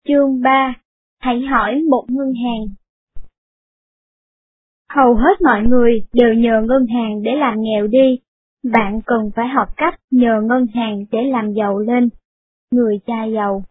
Chương 3. Hãy hỏi một ngân hàng. Hầu hết mọi người đều nhờ ngân hàng để làm nghèo đi. Bạn cần phải học cách nhờ ngân hàng để làm giàu lên. Người cha giàu.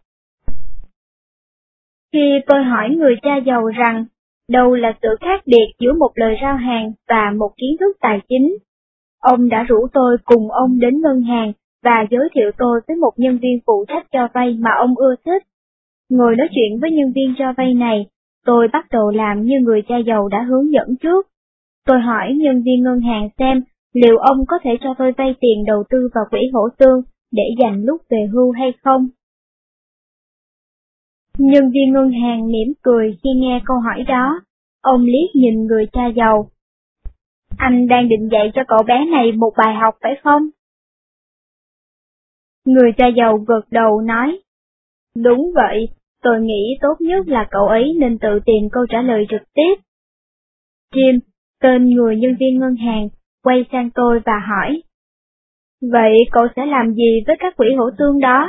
Khi tôi hỏi người cha giàu rằng, đâu là sự khác biệt giữa một lời rao hàng và một kiến thức tài chính, ông đã rủ tôi cùng ông đến ngân hàng và giới thiệu tôi với một nhân viên phụ trách cho vay mà ông ưa thích. Ngồi nói chuyện với nhân viên cho vay này, tôi bắt đầu làm như người cha giàu đã hướng dẫn trước. Tôi hỏi nhân viên ngân hàng xem liệu ông có thể cho tôi vay tiền đầu tư vào quỹ hỗ tương để dành lúc về hưu hay không. Nhân viên ngân hàng mỉm cười khi nghe câu hỏi đó. Ông liếc nhìn người cha giàu. Anh đang định dạy cho cậu bé này một bài học phải không? Người cha giàu gật đầu nói. Đúng vậy, tôi nghĩ tốt nhất là cậu ấy nên tự tìm câu trả lời trực tiếp. Jim, tên người nhân viên ngân hàng, quay sang tôi và hỏi. Vậy cậu sẽ làm gì với các quỹ hỗ tương đó?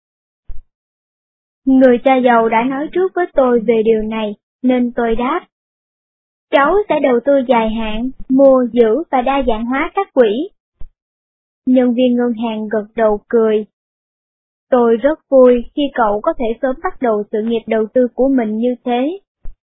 Người cha giàu đã nói trước với tôi về điều này, nên tôi đáp. Cháu sẽ đầu tư dài hạn, mua, giữ và đa dạng hóa các quỹ. Nhân viên ngân hàng gật đầu cười. Tôi rất vui khi cậu có thể sớm bắt đầu sự nghiệp đầu tư của mình như thế.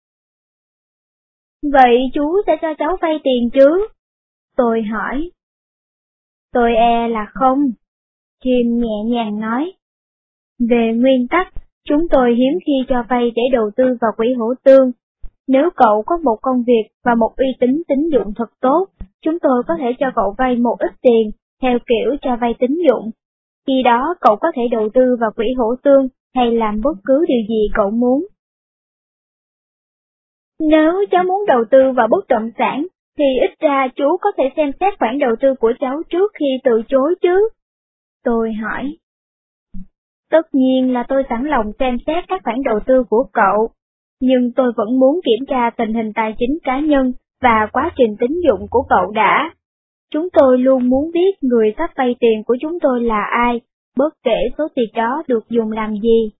Vậy chú sẽ cho cháu vay tiền chứ? Tôi hỏi. Tôi e là không. Jim nhẹ nhàng nói. Về nguyên tắc, chúng tôi hiếm khi cho vay để đầu tư vào quỹ hỗ tương. Nếu cậu có một công việc và một uy tín tín dụng thật tốt, chúng tôi có thể cho cậu vay một ít tiền, theo kiểu cho vay tín dụng. Khi đó cậu có thể đầu tư vào quỹ hỗ tương hay làm bất cứ điều gì cậu muốn. Nếu cháu muốn đầu tư vào bất động sản, thì ít ra chú có thể xem xét khoản đầu tư của cháu trước khi từ chối chứ? Tôi hỏi. Tất nhiên là tôi sẵn lòng xem xét các khoản đầu tư của cậu, nhưng tôi vẫn muốn kiểm tra tình hình tài chính cá nhân và quá trình tín dụng của cậu đã. Chúng tôi luôn muốn biết người sắp vay tiền của chúng tôi là ai, bất kể số tiền đó được dùng làm gì.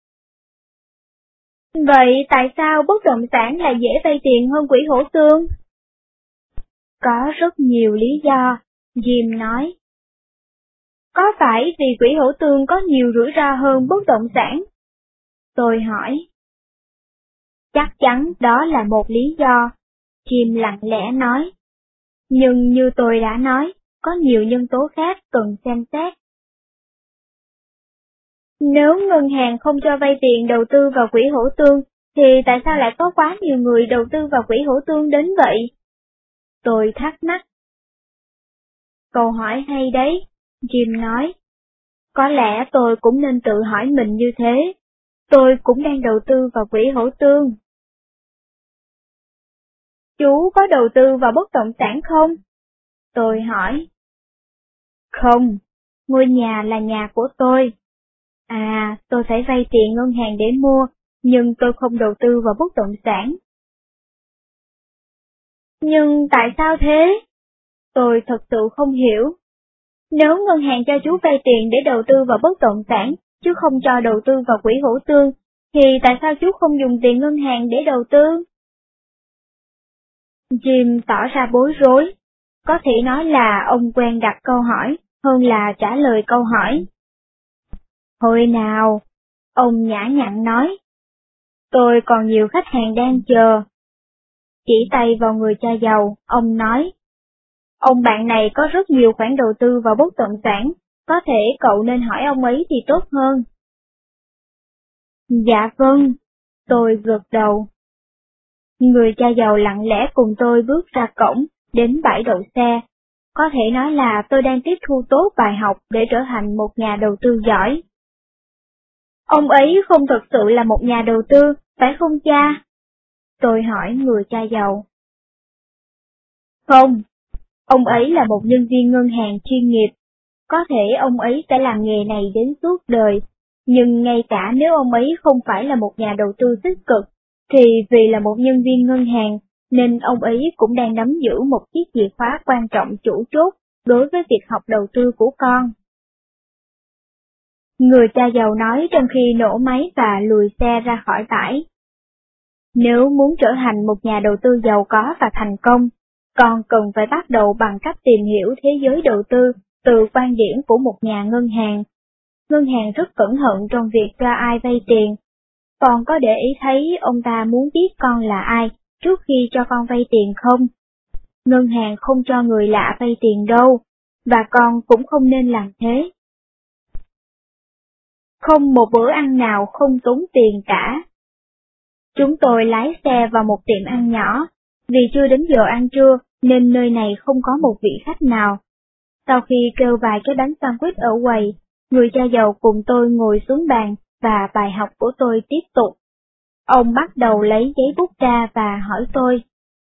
Vậy tại sao bất động sản lại dễ vay tiền hơn quỹ hỗ tương? Có rất nhiều lý do, Jim nói. Có phải vì quỹ hỗ tương có nhiều rủi ro hơn bất động sản? Tôi hỏi. Chắc chắn đó là một lý do, Jim lặng lẽ nói. Nhưng như tôi đã nói, có nhiều nhân tố khác cần xem xét. Nếu ngân hàng không cho vay tiền đầu tư vào quỹ hỗ tương, thì tại sao lại có quá nhiều người đầu tư vào quỹ hỗ tương đến vậy? Tôi thắc mắc. Câu hỏi hay đấy, Jim nói. Có lẽ tôi cũng nên tự hỏi mình như thế. Tôi cũng đang đầu tư vào quỹ hỗ tương. Chú có đầu tư vào bất động sản không? Tôi hỏi. Không, ngôi nhà là nhà của tôi. À, tôi phải vay tiền ngân hàng để mua, nhưng tôi không đầu tư vào bất động sản. Nhưng tại sao thế? Tôi thật sự không hiểu. Nếu ngân hàng cho chú vay tiền để đầu tư vào bất động sản, chứ không cho đầu tư vào quỹ hỗ tương, thì tại sao chú không dùng tiền ngân hàng để đầu tư? Jim tỏ ra bối rối. Có thể nói là ông quen đặt câu hỏi hơn là trả lời câu hỏi. Hồi nào, ông nhã nhặn nói. Tôi còn nhiều khách hàng đang chờ. Chỉ tay vào người cha giàu, ông nói. Ông bạn này có rất nhiều khoản đầu tư vào bất động sản, có thể cậu nên hỏi ông ấy thì tốt hơn. Dạ vâng, tôi gật đầu. Người cha giàu lặng lẽ cùng tôi bước ra cổng, đến bãi đậu xe. Có thể nói là tôi đang tiếp thu tốt bài học để trở thành một nhà đầu tư giỏi. Ông ấy không thật sự là một nhà đầu tư, phải không cha? Tôi hỏi người cha giàu. Không, ông ấy là một nhân viên ngân hàng chuyên nghiệp. Có thể ông ấy sẽ làm nghề này đến suốt đời, nhưng ngay cả nếu ông ấy không phải là một nhà đầu tư tích cực, thì vì là một nhân viên ngân hàng, nên ông ấy cũng đang nắm giữ một chiếc chìa khóa quan trọng chủ chốt đối với việc học đầu tư của con. Người cha giàu nói trong khi nổ máy và lùi xe ra khỏi bãi. Nếu muốn trở thành một nhà đầu tư giàu có và thành công, con cần phải bắt đầu bằng cách tìm hiểu thế giới đầu tư từ quan điểm của một nhà ngân hàng. Ngân hàng rất cẩn thận trong việc cho ai vay tiền. Con có để ý thấy ông ta muốn biết con là ai trước khi cho con vay tiền không? Ngân hàng không cho người lạ vay tiền đâu, và con cũng không nên làm thế. Không một bữa ăn nào không tốn tiền cả. Chúng tôi lái xe vào một tiệm ăn nhỏ, vì chưa đến giờ ăn trưa nên nơi này không có một vị khách nào. Sau khi kêu vài cái bánh sandwich ở quầy, người cha giàu cùng tôi ngồi xuống bàn và bài học của tôi tiếp tục. Ông bắt đầu lấy giấy bút ra và hỏi tôi.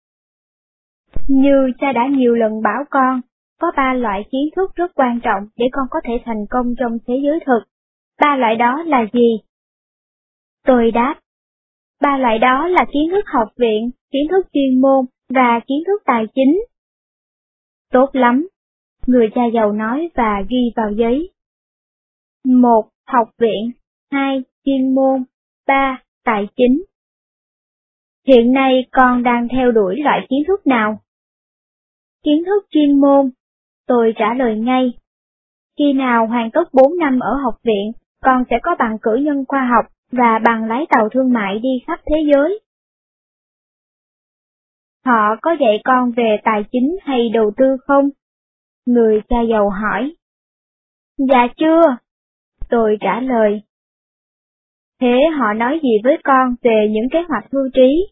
Như cha đã nhiều lần bảo con, có 3 loại kiến thức rất quan trọng để con có thể thành công trong thế giới thực. 3 loại đó là gì? Tôi đáp. 3 loại đó là kiến thức học viện, kiến thức chuyên môn và kiến thức tài chính. Tốt lắm, người cha giàu nói và ghi vào giấy. 1. Học viện, 2. Chuyên môn, 3. Tài chính. Hiện nay con đang theo đuổi loại kiến thức nào? Kiến thức chuyên môn, tôi trả lời ngay. Khi nào hoàn tất 4 năm ở học viện, con sẽ có bằng cử nhân khoa học và bằng lái tàu thương mại đi khắp thế giới. Họ có dạy con về tài chính hay đầu tư không? Người cha giàu hỏi. Dạ chưa, tôi trả lời. Thế họ nói gì với con về những kế hoạch hưu trí?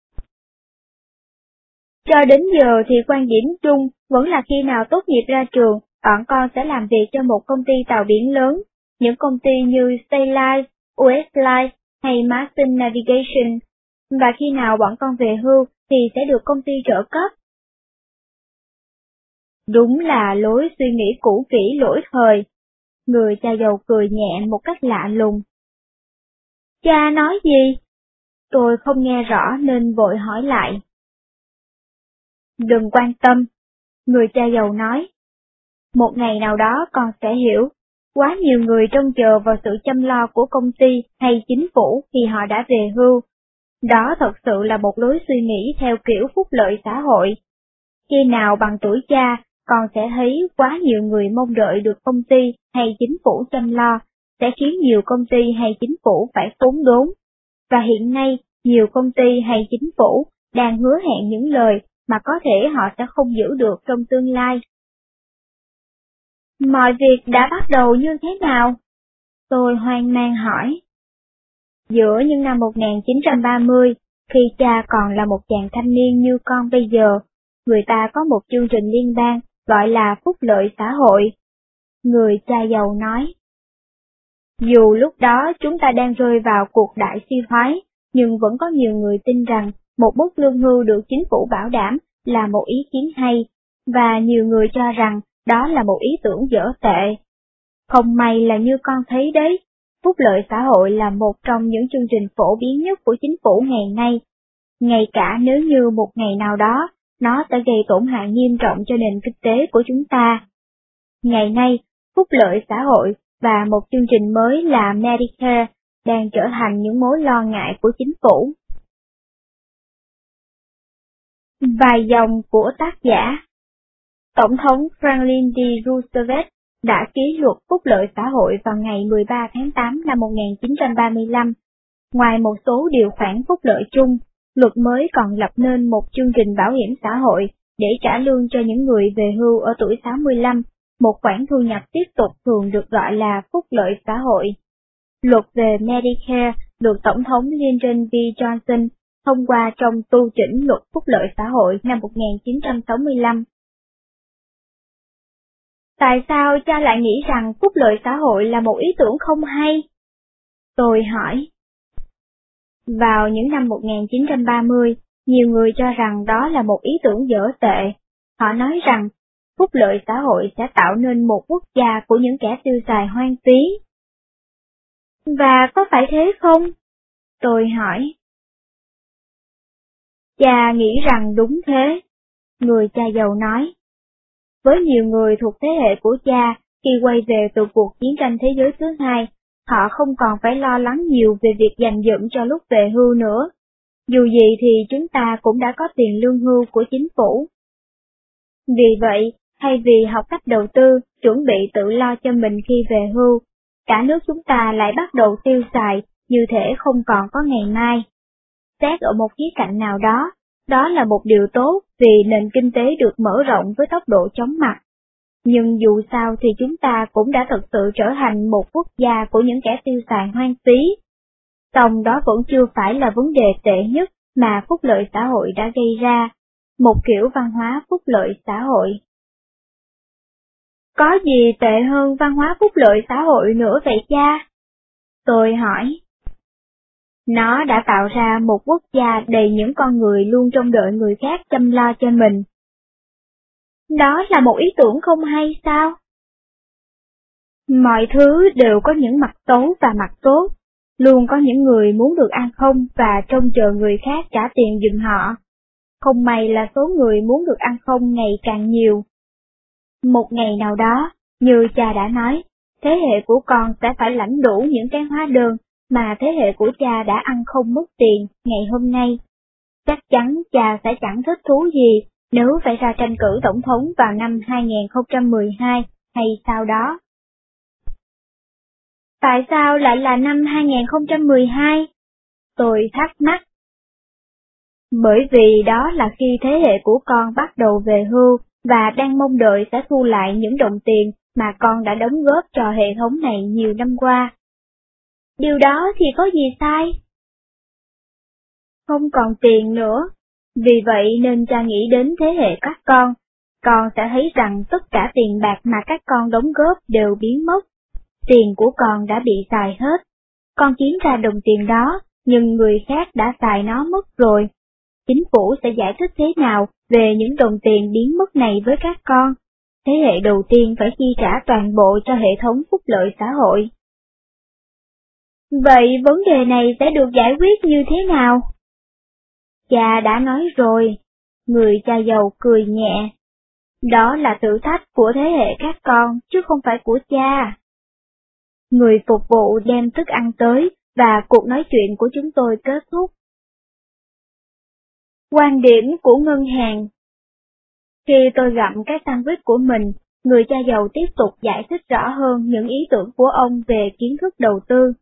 Cho đến giờ thì quan điểm chung vẫn là khi nào tốt nghiệp ra trường, bọn con sẽ làm việc cho một công ty tàu biển lớn, những công ty như Stayline, Westline hay Martin Navigation, và khi nào bọn con về hưu thì sẽ được công ty trợ cấp. Đúng là lối suy nghĩ cũ kỹ lỗi thời. Người cha giàu cười nhẹ một cách lạ lùng. Cha nói gì? Tôi không nghe rõ nên vội hỏi lại. Đừng quan tâm, người cha giàu nói. Một ngày nào đó con sẽ hiểu, quá nhiều người trông chờ vào sự chăm lo của công ty hay chính phủ khi họ đã về hưu. Đó thật sự là một lối suy nghĩ theo kiểu phúc lợi xã hội. Khi nào bằng tuổi cha, con sẽ thấy quá nhiều người mong đợi được công ty hay chính phủ chăm lo, sẽ khiến nhiều công ty hay chính phủ phải khốn đốn. Và hiện nay, nhiều công ty hay chính phủ đang hứa hẹn những lời mà có thể họ sẽ không giữ được trong tương lai. Mọi việc đã bắt đầu như thế nào? Tôi hoang mang hỏi. Giữa những năm 1930, khi cha còn là một chàng thanh niên như con bây giờ, người ta có một chương trình liên bang gọi là phúc lợi xã hội. Người cha giàu nói. Dù lúc đó chúng ta đang rơi vào cuộc đại suy thoái, nhưng vẫn có nhiều người tin rằng một mức lương hưu được chính phủ bảo đảm là một ý kiến hay, và nhiều người cho rằng đó là một ý tưởng dở tệ. Không may là như con thấy đấy, phúc lợi xã hội là một trong những chương trình phổ biến nhất của chính phủ ngày nay, ngay cả nếu như một ngày nào đó, nó sẽ gây tổn hại nghiêm trọng cho nền kinh tế của chúng ta. Ngày nay, phúc lợi xã hội và một chương trình mới là Medicare đang trở thành những mối lo ngại của chính phủ. Vài dòng của tác giả. Tổng thống Franklin D. Roosevelt đã ký luật phúc lợi xã hội vào ngày 13 tháng 8 năm 1935. Ngoài một số điều khoản phúc lợi chung, luật mới còn lập nên một chương trình bảo hiểm xã hội để trả lương cho những người về hưu ở tuổi 65, một khoản thu nhập tiếp tục thường được gọi là phúc lợi xã hội. Luật về Medicare được Tổng thống Lyndon B. Johnson thông qua trong tu chỉnh luật phúc lợi xã hội năm 1965. Tại sao cha lại nghĩ rằng phúc lợi xã hội là một ý tưởng không hay? Tôi hỏi. Vào những năm 1930, nhiều người cho rằng đó là một ý tưởng dở tệ. Họ nói rằng, phúc lợi xã hội sẽ tạo nên một quốc gia của những kẻ tiêu xài hoang phí. Và có phải thế không? Tôi hỏi. Cha nghĩ rằng đúng thế, người cha giàu nói. Với nhiều người thuộc thế hệ của cha, khi quay về từ cuộc chiến tranh thế giới thứ hai, họ không còn phải lo lắng nhiều về việc dành dụm cho lúc về hưu nữa. Dù gì thì chúng ta cũng đã có tiền lương hưu của chính phủ. Vì vậy, thay vì học cách đầu tư, chuẩn bị tự lo cho mình khi về hưu, cả nước chúng ta lại bắt đầu tiêu xài như thể không còn có ngày mai. Xét ở một khía cạnh nào đó, đó là một điều tốt vì nền kinh tế được mở rộng với tốc độ chóng mặt. Nhưng dù sao thì chúng ta cũng đã thực sự trở thành một quốc gia của những kẻ tiêu xài hoang phí. Song đó vẫn chưa phải là vấn đề tệ nhất mà phúc lợi xã hội đã gây ra, một kiểu văn hóa phúc lợi xã hội. Có gì tệ hơn văn hóa phúc lợi xã hội nữa vậy cha? Tôi hỏi. Nó đã tạo ra một quốc gia đầy những con người luôn trông đợi người khác chăm lo cho mình. Đó là một ý tưởng không hay sao? Mọi thứ đều có những mặt xấu và mặt tốt, luôn có những người muốn được ăn không và trông chờ người khác trả tiền giùm họ. Không may là số người muốn được ăn không ngày càng nhiều. Một ngày nào đó, như cha đã nói, thế hệ của con sẽ phải lãnh đủ những cái hóa đơn mà thế hệ của cha đã ăn không mất tiền ngày hôm nay. Chắc chắn cha sẽ chẳng thích thú gì nếu phải ra tranh cử tổng thống vào năm 2012 hay sau đó. Tại sao lại là năm 2012? Tôi thắc mắc. Bởi vì đó là khi thế hệ của con bắt đầu về hưu và đang mong đợi sẽ thu lại những đồng tiền mà con đã đóng góp cho hệ thống này nhiều năm qua. Điều đó thì có gì sai? Không còn tiền nữa. Vì vậy nên cha nghĩ đến thế hệ các con sẽ thấy rằng tất cả tiền bạc mà các con đóng góp đều biến mất. Tiền của con đã bị xài hết. Con kiếm ra đồng tiền đó, nhưng người khác đã xài nó mất rồi. Chính phủ sẽ giải thích thế nào về những đồng tiền biến mất này với các con? Thế hệ đầu tiên phải chi trả toàn bộ cho hệ thống phúc lợi xã hội. Vậy vấn đề này sẽ được giải quyết như thế nào? Cha đã nói rồi, người cha giàu cười nhẹ. Đó là thử thách của thế hệ các con, chứ không phải của cha. Người phục vụ đem thức ăn tới, và cuộc nói chuyện của chúng tôi kết thúc. Quan điểm của ngân hàng. Khi tôi gặm cái sandwich của mình, người cha giàu tiếp tục giải thích rõ hơn những ý tưởng của ông về kiến thức đầu tư.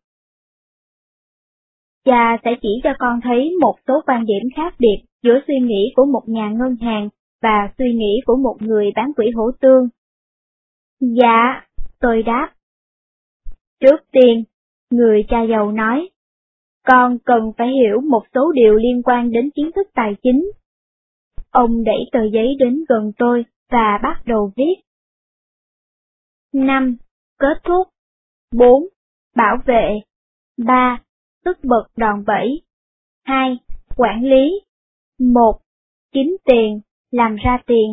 Cha sẽ chỉ cho con thấy một số quan điểm khác biệt giữa suy nghĩ của một nhà ngân hàng và suy nghĩ của một người bán quỹ hỗ tương. Dạ, tôi đáp. Trước tiên, người cha giàu nói, con cần phải hiểu một số điều liên quan đến kiến thức tài chính. Ông đẩy tờ giấy đến gần tôi và bắt đầu viết. 5. Kết thúc. 4. Bảo vệ. 3. Sức bật đòn bẩy. 2. Quản lý. 1. Kiếm tiền, làm ra tiền.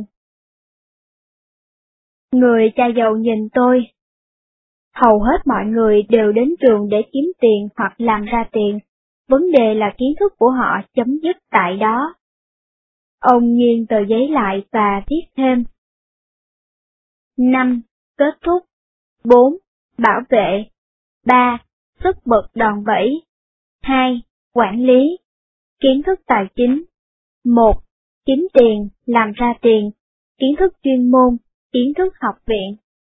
Người cha giàu nhìn tôi. Hầu hết mọi người đều đến trường để kiếm tiền hoặc làm ra tiền. Vấn đề là kiến thức của họ chấm dứt tại đó. Ông nghiêng tờ giấy lại và viết thêm. 5. Kết thúc. 4. Bảo vệ. 3. Sức bật đòn bẩy. 2. Quản lý. Kiến thức tài chính. 1. Kiếm tiền, làm ra tiền. Kiến thức chuyên môn, kiến thức học viện.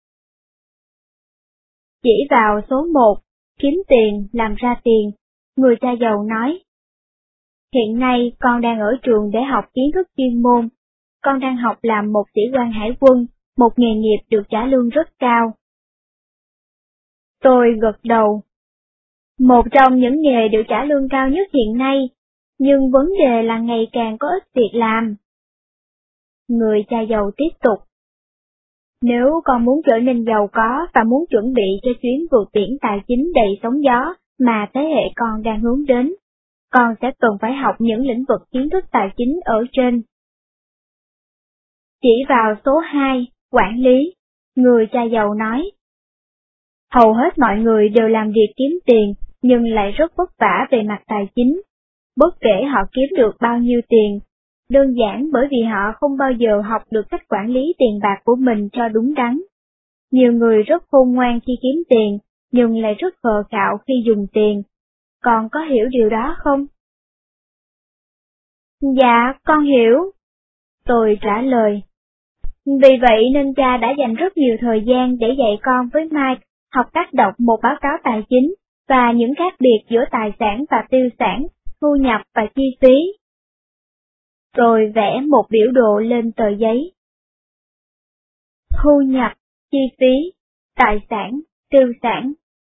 Chỉ vào số 1, kiếm tiền, làm ra tiền, người cha giàu nói. Hiện nay con đang ở trường để học kiến thức chuyên môn. Con đang học làm một sĩ quan hải quân, một nghề nghiệp được trả lương rất cao. Tôi gật đầu. Một trong những nghề được trả lương cao nhất hiện nay, nhưng vấn đề là ngày càng có ít việc làm. Người cha giàu tiếp tục. Nếu con muốn trở nên giàu có và muốn chuẩn bị cho chuyến vượt biển tài chính đầy sóng gió mà thế hệ con đang hướng đến, con sẽ cần phải học những lĩnh vực kiến thức tài chính ở trên. Chỉ vào số 2, quản lý, người cha giàu nói. Hầu hết mọi người đều làm việc kiếm tiền, nhưng lại rất vất vả về mặt tài chính. Bất kể họ kiếm được bao nhiêu tiền, đơn giản bởi vì họ không bao giờ học được cách quản lý tiền bạc của mình cho đúng đắn. Nhiều người rất khôn ngoan khi kiếm tiền, nhưng lại rất khờ khạo khi dùng tiền. Con có hiểu điều đó không? Dạ, con hiểu. Tôi trả lời. Vì vậy nên cha đã dành rất nhiều thời gian để dạy con với Mike học cách đọc một báo cáo tài chính và những khác biệt giữa tài sản và tiêu sản, thu nhập và chi phí. Tôi vẽ một biểu đồ lên tờ giấy. Thu nhập, chi phí, tài sản, tiêu sản.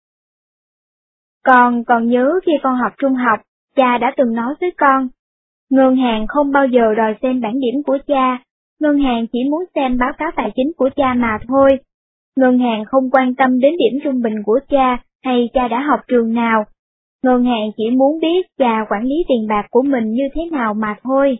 Con còn nhớ khi con học trung học, cha đã từng nói với con, ngân hàng không bao giờ đòi xem bảng điểm của cha, ngân hàng chỉ muốn xem báo cáo tài chính của cha mà thôi. Ngân hàng không quan tâm đến điểm trung bình của cha hay cha đã học trường nào. Ngân hàng chỉ muốn biết cha quản lý tiền bạc của mình như thế nào mà thôi.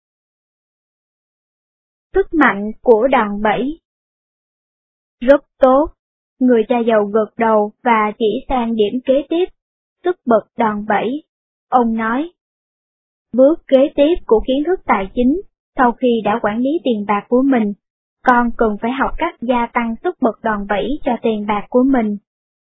Sức mạnh của đòn bẩy. Rất tốt. Người cha giàu gật đầu và chỉ sang điểm kế tiếp, sức bật đòn bẩy. Ông nói, bước kế tiếp của kiến thức tài chính, sau khi đã quản lý tiền bạc của mình, con cần phải học cách gia tăng sức bật đòn bẩy cho tiền bạc của mình.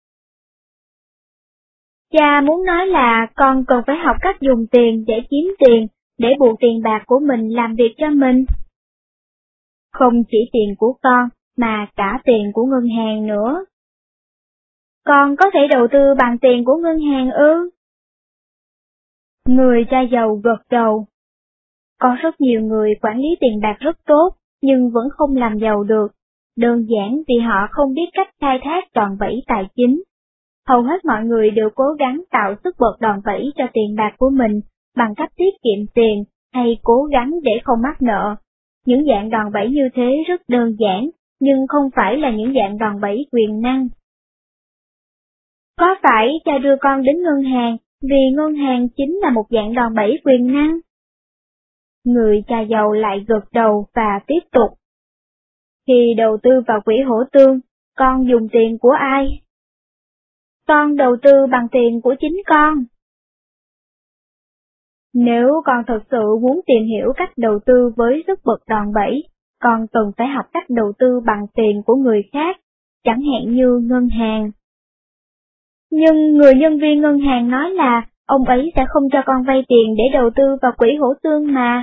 Cha muốn nói là con cần phải học cách dùng tiền để kiếm tiền, để buộc tiền bạc của mình làm việc cho mình. Không chỉ tiền của con, mà cả tiền của ngân hàng nữa. Con có thể đầu tư bằng tiền của ngân hàng ư? Người cha giàu gật đầu. Có rất nhiều người quản lý tiền bạc rất tốt, nhưng vẫn không làm giàu được, đơn giản vì họ không biết cách khai thác đòn bẩy tài chính. Hầu hết mọi người đều cố gắng tạo sức bật đòn bẩy cho tiền bạc của mình bằng cách tiết kiệm tiền hay cố gắng để không mắc nợ. Những dạng đòn bẩy như thế rất đơn giản, nhưng không phải là những dạng đòn bẩy quyền năng. Có phải cha đưa con đến ngân hàng vì ngân hàng chính là một dạng đòn bẩy quyền năng? Người cha giàu lại gật đầu và tiếp tục. Khi đầu tư vào quỹ hỗ tương, con dùng tiền của ai? Con đầu tư bằng tiền của chính con. Nếu con thật sự muốn tìm hiểu cách đầu tư với sức bật đòn bẩy, con cần phải học cách đầu tư bằng tiền của người khác, chẳng hạn như ngân hàng. Nhưng người nhân viên ngân hàng nói là ông ấy sẽ không cho con vay tiền để đầu tư vào quỹ hỗ tương mà.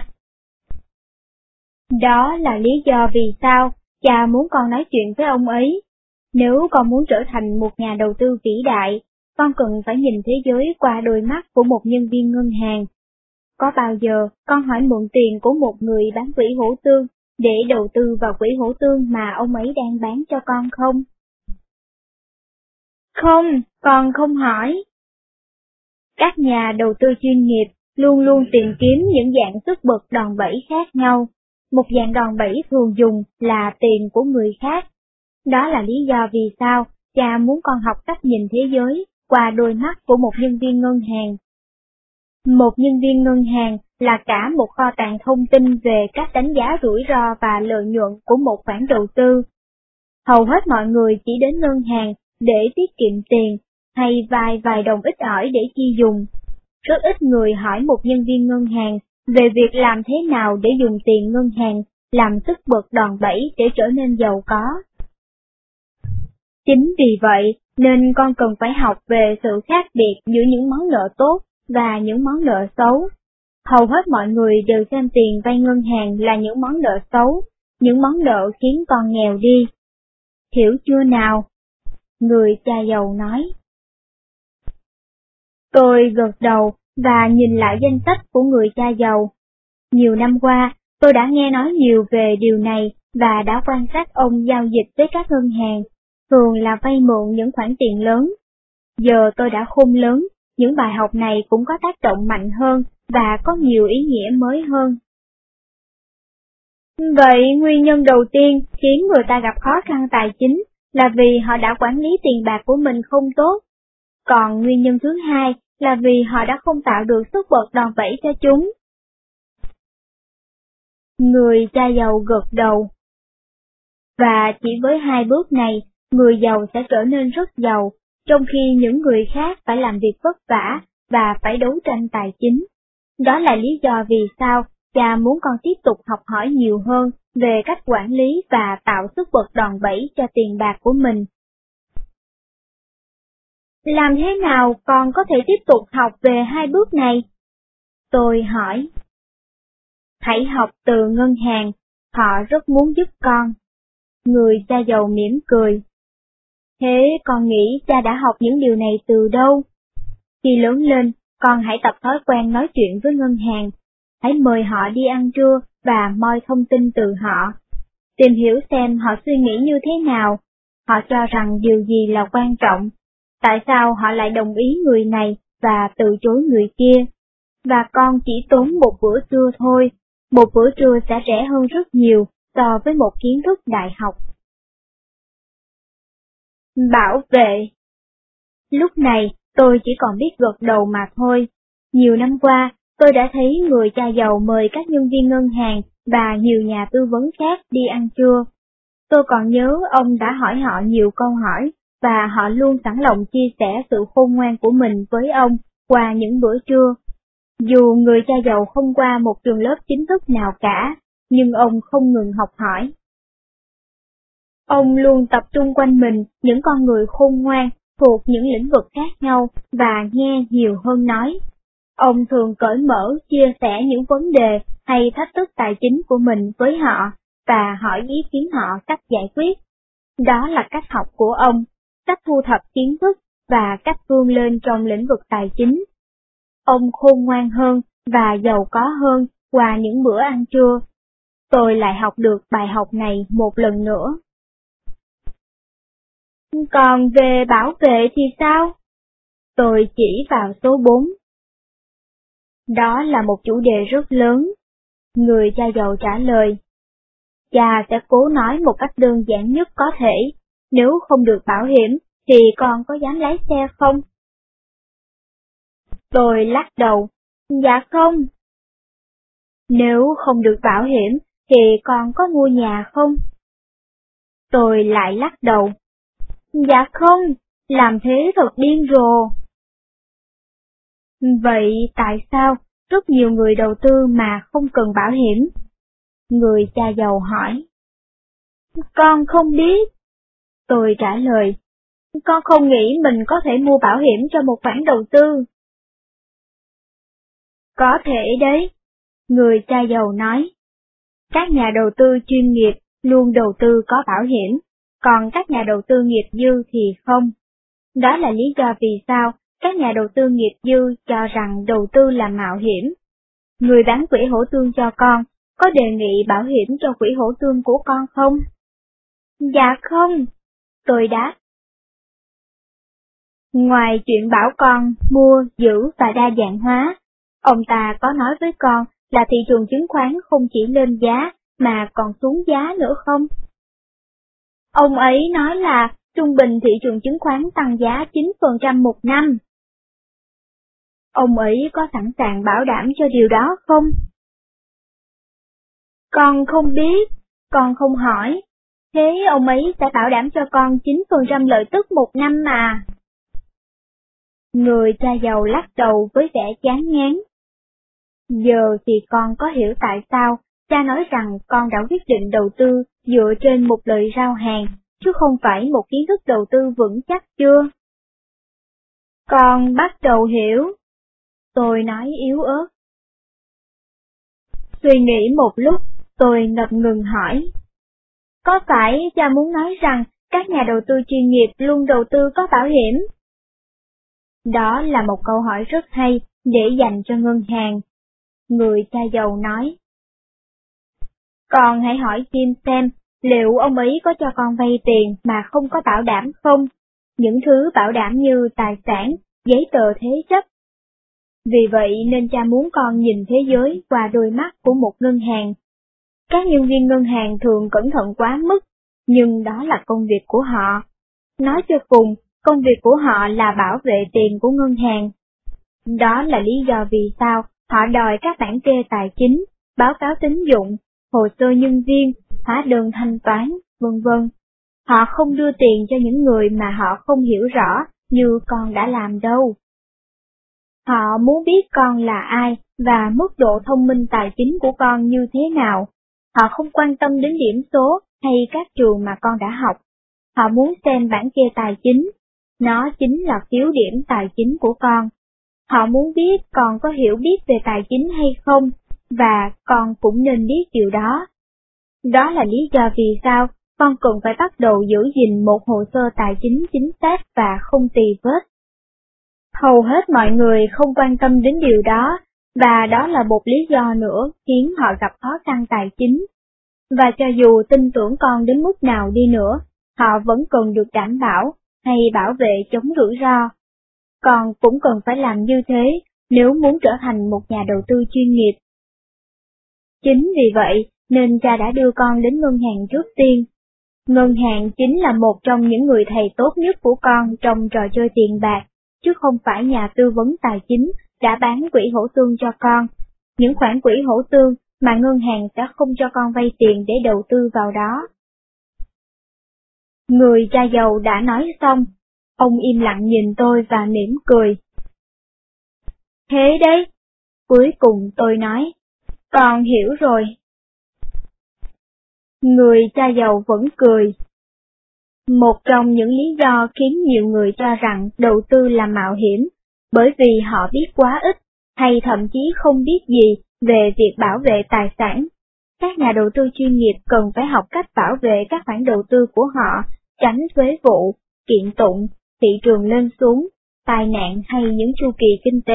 Đó là lý do vì sao cha muốn con nói chuyện với ông ấy. Nếu con muốn trở thành một nhà đầu tư vĩ đại, con cần phải nhìn thế giới qua đôi mắt của một nhân viên ngân hàng. Có bao giờ con hỏi mượn tiền của một người bán quỹ hỗ tương để đầu tư vào quỹ hỗ tương mà ông ấy đang bán cho con không? Không, con không hỏi. Các nhà đầu tư chuyên nghiệp luôn luôn tìm kiếm những dạng sức bật đòn bẩy khác nhau. Một dạng đòn bẩy thường dùng là tiền của người khác. Đó là lý do vì sao cha muốn con học cách nhìn thế giới qua đôi mắt của một nhân viên ngân hàng. Một nhân viên ngân hàng là cả một kho tàng thông tin về cách đánh giá rủi ro và lợi nhuận của một khoản đầu tư. Hầu hết mọi người chỉ đến ngân hàng để tiết kiệm tiền hay vài đồng ít ỏi để chi dùng. Rất ít người hỏi một nhân viên ngân hàng về việc làm thế nào để dùng tiền ngân hàng làm sức bật đòn bẩy để trở nên giàu có. Chính vì vậy nên con cần phải học về sự khác biệt giữa những món nợ tốt và những món nợ xấu. Hầu hết mọi người đều xem tiền vay ngân hàng là những món nợ xấu, những món nợ khiến con nghèo đi. Hiểu chưa nào? Người cha giàu nói. Tôi gật đầu và nhìn lại danh sách của người cha giàu. Nhiều năm qua, tôi đã nghe nói nhiều về điều này và đã quan sát ông giao dịch với các ngân hàng, thường là vay mượn những khoản tiền lớn. Giờ tôi đã khôn lớn, những bài học này cũng có tác động mạnh hơn và có nhiều ý nghĩa mới hơn. Vậy nguyên nhân đầu tiên khiến người ta gặp khó khăn tài chính là vì họ đã quản lý tiền bạc của mình không tốt. Còn nguyên nhân thứ hai là vì họ đã không tạo được sức bật đòn bẩy cho chúng. Người cha giàu gật đầu. Và chỉ với hai bước này, người giàu sẽ trở nên rất giàu, trong khi những người khác phải làm việc vất vả và phải đấu tranh tài chính. Đó là lý do vì sao cha muốn con tiếp tục học hỏi nhiều hơn về cách quản lý và tạo sức bật đòn bẩy cho tiền bạc của mình. Làm thế nào con có thể tiếp tục học về hai bước này? Tôi hỏi. Hãy học từ ngân hàng, họ rất muốn giúp con. Người cha giàu mỉm cười. Thế con nghĩ cha đã học những điều này từ đâu? Khi lớn lên, con hãy tập thói quen nói chuyện với ngân hàng. Hãy mời họ đi ăn trưa và moi thông tin từ họ. Tìm hiểu xem họ suy nghĩ như thế nào. Họ cho rằng điều gì là quan trọng. Tại sao họ lại đồng ý người này và từ chối người kia? Và con chỉ tốn một bữa trưa thôi. Một bữa trưa sẽ rẻ hơn rất nhiều so với một kiến thức đại học. Bảo vệ. Lúc này, tôi chỉ còn biết gật đầu mà thôi. Nhiều năm qua, tôi đã thấy người cha giàu mời các nhân viên ngân hàng và nhiều nhà tư vấn khác đi ăn trưa. Tôi còn nhớ ông đã hỏi họ nhiều câu hỏi, và họ luôn sẵn lòng chia sẻ sự khôn ngoan của mình với ông qua những bữa trưa. Dù người cha giàu không qua một trường lớp chính thức nào cả, nhưng ông không ngừng học hỏi. Ông luôn tập trung quanh mình những con người khôn ngoan thuộc những lĩnh vực khác nhau và nghe nhiều hơn nói. Ông thường cởi mở chia sẻ những vấn đề hay thách thức tài chính của mình với họ và hỏi ý kiến họ cách giải quyết. Đó là cách học của ông, cách thu thập kiến thức và cách vươn lên trong lĩnh vực tài chính. Ông khôn ngoan hơn và giàu có hơn qua những bữa ăn trưa. Tôi lại học được bài học này một lần nữa. Còn về bảo vệ thì sao? Tôi chỉ vào số 4. Đó là một chủ đề rất lớn. Người cha giàu trả lời. Cha sẽ cố nói một cách đơn giản nhất có thể. Nếu không được bảo hiểm, thì con có dám lái xe không? Tôi lắc đầu. Dạ không. Nếu không được bảo hiểm, thì con có mua nhà không? Tôi lại lắc đầu. Dạ không, làm thế thật điên rồ. Vậy tại sao rất nhiều người đầu tư mà không cần bảo hiểm? Người cha giàu hỏi. Con không biết. Tôi trả lời. Con không nghĩ mình có thể mua bảo hiểm cho một khoản đầu tư. Có thể đấy. Người cha giàu nói. Các nhà đầu tư chuyên nghiệp luôn đầu tư có bảo hiểm, còn các nhà đầu tư nghiệp dư thì không. Đó là lý do vì sao các nhà đầu tư nghiệp dư cho rằng đầu tư là mạo hiểm. Người bán quỹ hỗ tương cho con có đề nghị bảo hiểm cho quỹ hỗ tương của con không? Dạ không, tôi đáp. Ngoài chuyện bảo con mua, giữ và đa dạng hóa, ông ta có nói với con là thị trường chứng khoán không chỉ lên giá mà còn xuống giá nữa không? Ông ấy nói là trung bình thị trường chứng khoán tăng giá 9% một năm. Ông ấy có sẵn sàng bảo đảm cho điều đó không? Con không biết, con không hỏi. Thế ông ấy sẽ bảo đảm cho con 9% lợi tức một năm mà. Người cha giàu lắc đầu với vẻ chán ngán. Giờ thì con có hiểu tại sao cha nói rằng con đã quyết định đầu tư dựa trên một lời rao hàng, chứ không phải một kiến thức đầu tư vững chắc chưa? Con bắt đầu hiểu. Tôi nói yếu ớt. Suy nghĩ một lúc, tôi ngập ngừng hỏi. Có phải cha muốn nói rằng các nhà đầu tư chuyên nghiệp luôn đầu tư có bảo hiểm? Đó là một câu hỏi rất hay để dành cho ngân hàng. Người cha giàu nói. Con hãy hỏi Kim xem, liệu ông ấy có cho con vay tiền mà không có bảo đảm không? Những thứ bảo đảm như tài sản, giấy tờ thế chấp. Vì vậy nên cha muốn con nhìn thế giới qua đôi mắt của một ngân hàng. Các nhân viên ngân hàng thường cẩn thận quá mức, nhưng đó là công việc của họ. Nói cho cùng, công việc của họ là bảo vệ tiền của ngân hàng. Đó là lý do vì sao họ đòi các bản kê tài chính, báo cáo tín dụng, hồ sơ nhân viên, hóa đơn thanh toán, vân vân. Họ không đưa tiền cho những người mà họ không hiểu rõ như con đã làm đâu. Họ muốn biết con là ai và mức độ thông minh tài chính của con như thế nào. Họ không quan tâm đến điểm số hay các trường mà con đã học. Họ muốn xem bản kê tài chính. Nó chính là phiếu điểm tài chính của con. Họ muốn biết con có hiểu biết về tài chính hay không, và con cũng nên biết điều đó. Đó là lý do vì sao con cần phải bắt đầu giữ gìn một hồ sơ tài chính chính xác và không tì vết. Hầu hết mọi người không quan tâm đến điều đó, và đó là một lý do nữa khiến họ gặp khó khăn tài chính. Và cho dù tin tưởng con đến mức nào đi nữa, họ vẫn cần được đảm bảo hay bảo vệ chống rủi ro. Con cũng cần phải làm như thế nếu muốn trở thành một nhà đầu tư chuyên nghiệp. Chính vì vậy nên cha đã đưa con đến ngân hàng trước tiên. Ngân hàng chính là một trong những người thầy tốt nhất của con trong trò chơi tiền bạc, chứ không phải nhà tư vấn tài chính đã bán quỹ hỗ tương cho con. Những khoản quỹ hỗ tương mà ngân hàng sẽ không cho con vay tiền để đầu tư vào đó. Người cha giàu đã nói xong, ông im lặng nhìn tôi và mỉm cười. Thế đấy, cuối cùng tôi nói, con hiểu rồi. Người cha giàu vẫn cười. Một trong những lý do khiến nhiều người cho rằng đầu tư là mạo hiểm, bởi vì họ biết quá ít, hay thậm chí không biết gì về việc bảo vệ tài sản. Các nhà đầu tư chuyên nghiệp cần phải học cách bảo vệ các khoản đầu tư của họ, tránh thuế vụ, kiện tụng, thị trường lên xuống, tai nạn hay những chu kỳ kinh tế.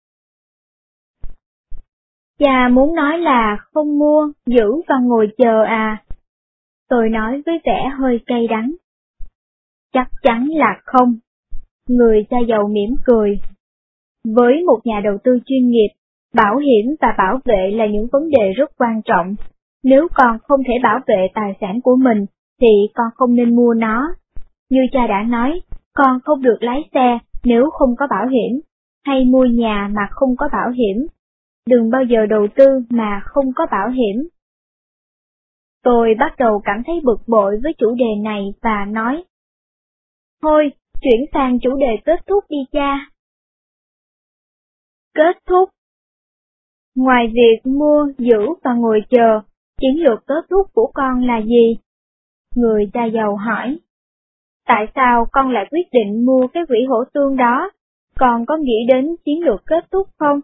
Cha muốn nói là không mua, giữ và ngồi chờ à? Tôi nói với vẻ hơi cay đắng. Chắc chắn là không. Người cha giàu mỉm cười. Với một nhà đầu tư chuyên nghiệp, bảo hiểm và bảo vệ là những vấn đề rất quan trọng. Nếu con không thể bảo vệ tài sản của mình, thì con không nên mua nó. Như cha đã nói, con không được lái xe nếu không có bảo hiểm, hay mua nhà mà không có bảo hiểm. Đừng bao giờ đầu tư mà không có bảo hiểm. Tôi bắt đầu cảm thấy bực bội với chủ đề này và nói, thôi, chuyển sang chủ đề kết thúc đi cha. Kết thúc. Ngoài việc mua, giữ và ngồi chờ, chiến lược kết thúc của con là gì? Người cha giàu hỏi. Tại sao con lại quyết định mua cái quỹ hỗ tương đó? Con có nghĩ đến chiến lược kết thúc không?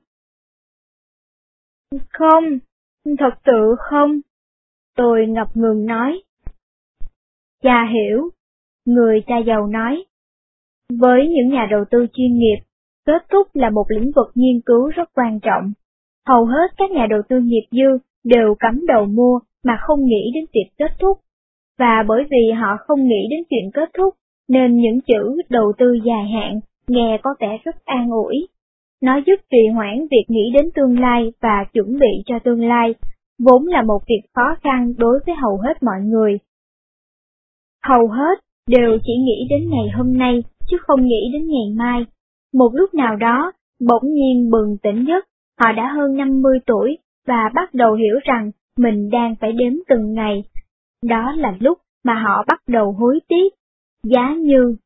Không, thật sự không. Tôi ngập ngừng nói. Cha hiểu. Người cha giàu nói. Với những nhà đầu tư chuyên nghiệp, kết thúc là một lĩnh vực nghiên cứu rất quan trọng. Hầu hết các nhà đầu tư nghiệp dư đều cắm đầu mua mà không nghĩ đến việc kết thúc. Và bởi vì họ không nghĩ đến chuyện kết thúc, nên những chữ đầu tư dài hạn nghe có vẻ rất an ủi. Nó giúp trì hoãn việc nghĩ đến tương lai và chuẩn bị cho tương lai, vốn là một việc khó khăn đối với hầu hết mọi người. Hầu hết đều chỉ nghĩ đến ngày hôm nay, chứ không nghĩ đến ngày mai. Một lúc nào đó, bỗng nhiên bừng tỉnh giấc, họ đã hơn 50 tuổi và bắt đầu hiểu rằng mình đang phải đếm từng ngày. Đó là lúc mà họ bắt đầu hối tiếc, giá như.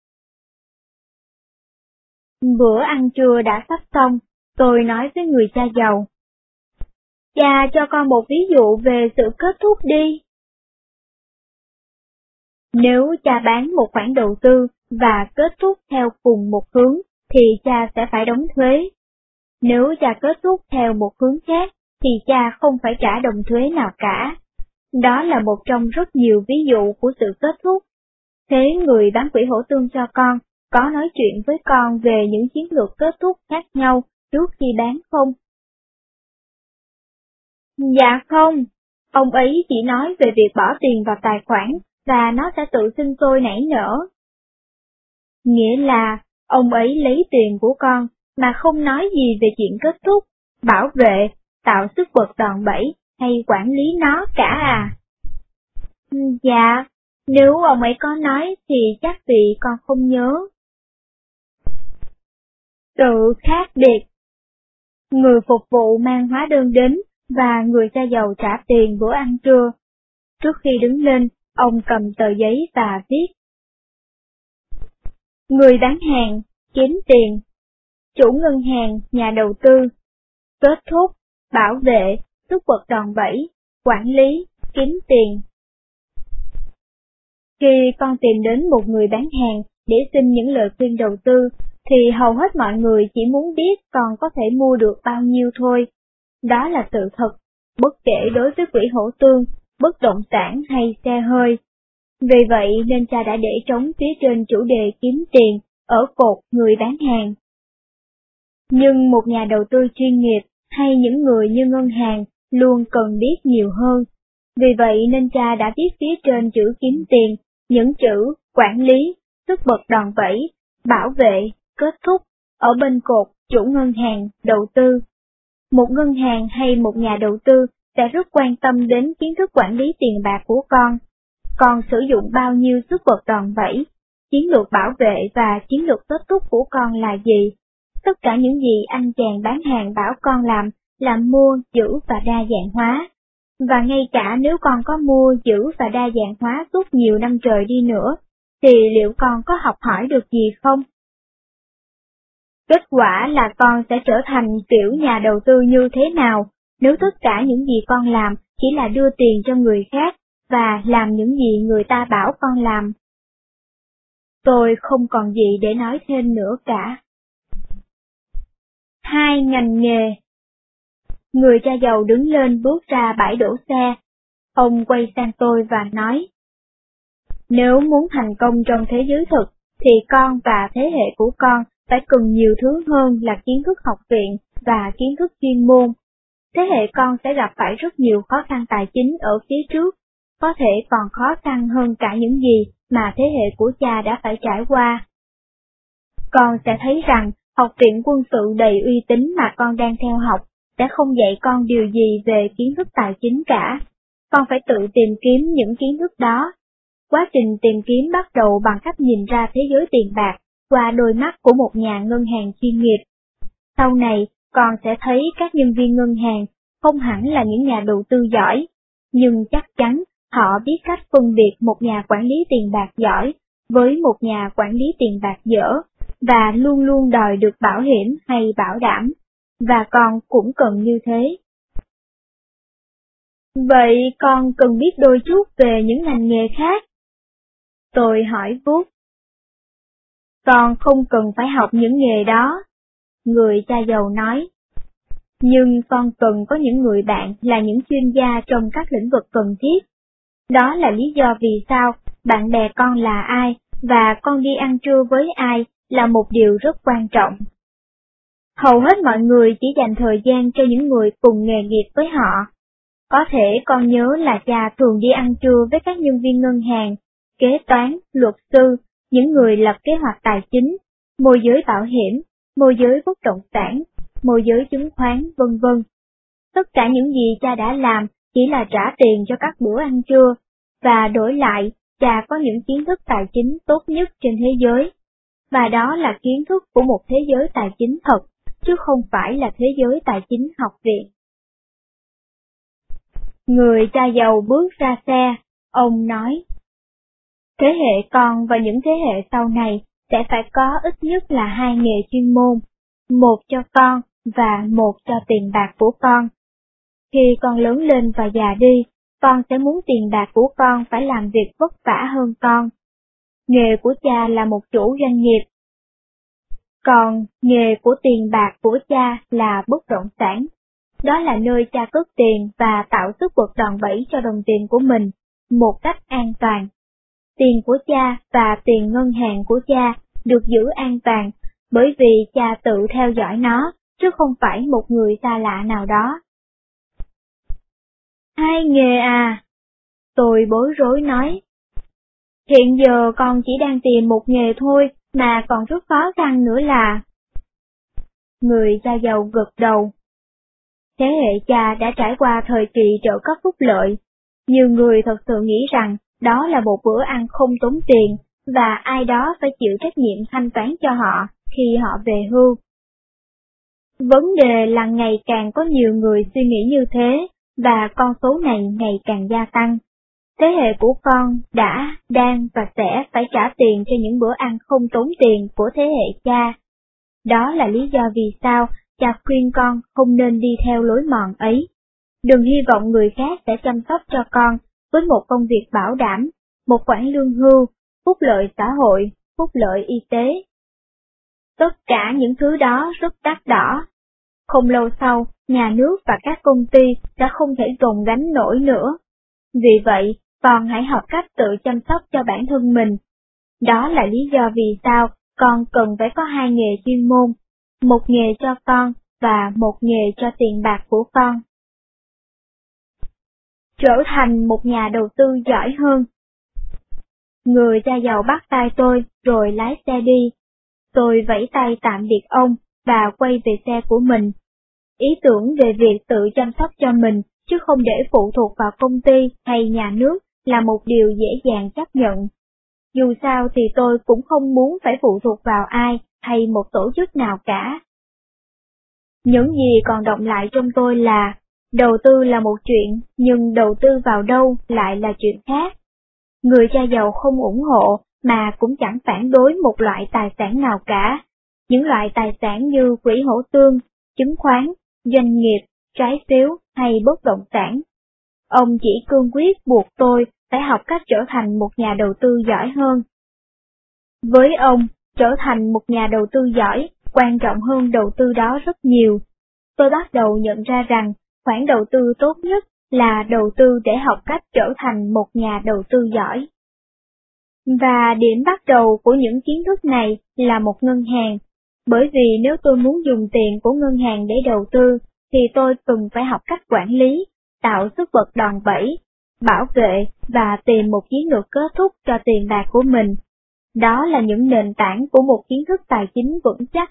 Bữa ăn trưa đã sắp xong, tôi nói với người cha giàu. Cha cho con một ví dụ về sự kết thúc đi. Nếu cha bán một khoản đầu tư và kết thúc theo cùng một hướng, thì cha sẽ phải đóng thuế. Nếu cha kết thúc theo một hướng khác, thì cha không phải trả đồng thuế nào cả. Đó là một trong rất nhiều ví dụ của sự kết thúc. Thế người bán quỹ hỗ tương cho con có nói chuyện với con về những chiến lược kết thúc khác nhau trước khi bán không? Dạ không, ông ấy chỉ nói về việc bỏ tiền vào tài khoản và nó sẽ tự sinh sôi nảy nở. Nghĩa là ông ấy lấy tiền của con mà không nói gì về chuyện kết thúc, bảo vệ, tạo sức bật đòn bẩy hay quản lý nó cả à? Dạ, nếu ông ấy có nói thì chắc vì con không nhớ. Sự khác biệt. Người phục vụ mang hóa đơn đến và người cha giàu trả tiền bữa ăn trưa. Trước khi đứng lên, ông cầm tờ giấy và viết. Người bán hàng, kiếm tiền. Chủ ngân hàng, nhà đầu tư. Kết thúc, bảo vệ, sức bật đòn bẩy, quản lý, kiếm tiền. Khi con tìm đến một người bán hàng để xin những lời khuyên đầu tư, thì hầu hết mọi người chỉ muốn biết con có thể mua được bao nhiêu thôi. Đó là sự thật, bất kể đối với quỹ hỗ tương, bất động sản hay xe hơi. Vì vậy nên cha đã để trống phía trên chủ đề kiếm tiền ở cột người bán hàng. Nhưng một nhà đầu tư chuyên nghiệp hay những người như ngân hàng luôn cần biết nhiều hơn. Vì vậy nên cha đã viết phía trên chữ kiếm tiền những chữ quản lý, sức bật đòn bẩy, bảo vệ, kết thúc ở bên cột chủ ngân hàng, đầu tư. Một ngân hàng hay một nhà đầu tư sẽ rất quan tâm đến kiến thức quản lý tiền bạc của con sử dụng bao nhiêu sức bật đòn bẩy, chiến lược bảo vệ và chiến lược kết thúc của con là gì. Tất cả những gì anh chàng bán hàng bảo con làm là mua, giữ và đa dạng hóa. Và ngay cả nếu con có mua, giữ và đa dạng hóa suốt nhiều năm trời đi nữa, thì liệu con có học hỏi được gì không? Kết quả là con sẽ trở thành kiểu nhà đầu tư như thế nào, nếu tất cả những gì con làm chỉ là đưa tiền cho người khác và làm những gì người ta bảo con làm. Tôi không còn gì để nói thêm nữa cả. 2 ngành nghề. Người cha giàu đứng lên bước ra bãi đổ xe. Ông quay sang tôi và nói: Nếu muốn thành công trong thế giới thực, thì con và thế hệ của con phải cần nhiều thứ hơn là kiến thức học viện và kiến thức chuyên môn. Thế hệ con sẽ gặp phải rất nhiều khó khăn tài chính ở phía trước, có thể còn khó khăn hơn cả những gì mà thế hệ của cha đã phải trải qua. Con sẽ thấy rằng học viện quân sự đầy uy tín mà con đang theo học sẽ không dạy con điều gì về kiến thức tài chính cả. Con phải tự tìm kiếm những kiến thức đó. Quá trình tìm kiếm bắt đầu bằng cách nhìn ra thế giới tiền bạc qua đôi mắt của một nhà ngân hàng chuyên nghiệp. Sau này, con sẽ thấy các nhân viên ngân hàng không hẳn là những nhà đầu tư giỏi, nhưng chắc chắn họ biết cách phân biệt một nhà quản lý tiền bạc giỏi với một nhà quản lý tiền bạc dở, và luôn luôn đòi được bảo hiểm hay bảo đảm, và con cũng cần như thế. Vậy con cần biết đôi chút về những ngành nghề khác? Tôi hỏi Phúc. Con không cần phải học những nghề đó, người cha giàu nói. Nhưng con cần có những người bạn là những chuyên gia trong các lĩnh vực cần thiết. Đó là lý do vì sao bạn bè con là ai và con đi ăn trưa với ai là một điều rất quan trọng. Hầu hết mọi người chỉ dành thời gian cho những người cùng nghề nghiệp với họ. Có thể con nhớ là cha thường đi ăn trưa với các nhân viên ngân hàng, kế toán, luật sư, những người lập kế hoạch tài chính, môi giới bảo hiểm, môi giới bất động sản, môi giới chứng khoán, vân vân. Tất cả những gì cha đã làm chỉ là trả tiền cho các bữa ăn trưa, và đổi lại, cha có những kiến thức tài chính tốt nhất trên thế giới. Và đó là kiến thức của một thế giới tài chính thật, chứ không phải là thế giới tài chính học viện. Người cha giàu bước ra xe, ông nói: Thế hệ con và những thế hệ sau này sẽ phải có ít nhất là 2 nghề chuyên môn, một cho con và một cho tiền bạc của con. Khi con lớn lên và già đi, con sẽ muốn tiền bạc của con phải làm việc vất vả hơn con. Nghề của cha là một chủ doanh nghiệp. Còn nghề của tiền bạc của cha là bất động sản. Đó là nơi cha cất tiền và tạo sức bật đòn bẩy cho đồng tiền của mình, một cách an toàn. Tiền của cha và tiền ngân hàng của cha được giữ an toàn bởi vì cha tự theo dõi nó, chứ không phải một người xa lạ nào đó. 2 nghề à? Tôi bối rối nói. Hiện giờ con chỉ đang tìm một nghề thôi mà còn rất khó khăn nữa là... Người cha giàu gật đầu. Thế hệ cha đã trải qua thời kỳ trợ cấp phúc lợi. Nhiều người thật sự nghĩ rằng đó là một bữa ăn không tốn tiền, và ai đó phải chịu trách nhiệm thanh toán cho họ khi họ về hưu. Vấn đề là ngày càng có nhiều người suy nghĩ như thế, và con số này ngày càng gia tăng. Thế hệ của con đã, đang và sẽ phải trả tiền cho những bữa ăn không tốn tiền của thế hệ cha. Đó là lý do vì sao cha khuyên con không nên đi theo lối mòn ấy. Đừng hy vọng người khác sẽ chăm sóc cho con với một công việc bảo đảm, một khoản lương hưu, phúc lợi xã hội, phúc lợi y tế. Tất cả những thứ đó rất đắt đỏ. Không lâu sau, nhà nước và các công ty đã không thể gồng gánh nổi nữa. Vì vậy, con hãy học cách tự chăm sóc cho bản thân mình. Đó là lý do vì sao con cần phải có 2 nghề chuyên môn, một nghề cho con và một nghề cho tiền bạc của con. Trở thành một nhà đầu tư giỏi hơn. Người cha giàu bắt tay tôi rồi lái xe đi. Tôi vẫy tay tạm biệt ông và quay về xe của mình. Ý tưởng về việc tự chăm sóc cho mình chứ không để phụ thuộc vào công ty hay nhà nước là một điều dễ dàng chấp nhận. Dù sao thì tôi cũng không muốn phải phụ thuộc vào ai hay một tổ chức nào cả. Những gì còn đọng lại trong tôi là, đầu tư là một chuyện, nhưng đầu tư vào đâu lại là chuyện khác. Người cha giàu không ủng hộ mà cũng chẳng phản đối một loại tài sản nào cả. Những loại tài sản như quỹ hỗ tương, chứng khoán, doanh nghiệp, trái phiếu hay bất động sản. Ông chỉ cương quyết buộc tôi phải học cách trở thành một nhà đầu tư giỏi hơn. Với ông, trở thành một nhà đầu tư giỏi quan trọng hơn đầu tư đó rất nhiều. Tôi bắt đầu nhận ra rằng khoản đầu tư tốt nhất là đầu tư để học cách trở thành một nhà đầu tư giỏi. Và điểm bắt đầu của những kiến thức này là một ngân hàng, bởi vì nếu tôi muốn dùng tiền của ngân hàng để đầu tư, thì tôi cần phải học cách quản lý, tạo sức bật đòn bẩy, bảo vệ và tìm một chiến lược kết thúc cho tiền bạc của mình. Đó là những nền tảng của một kiến thức tài chính vững chắc.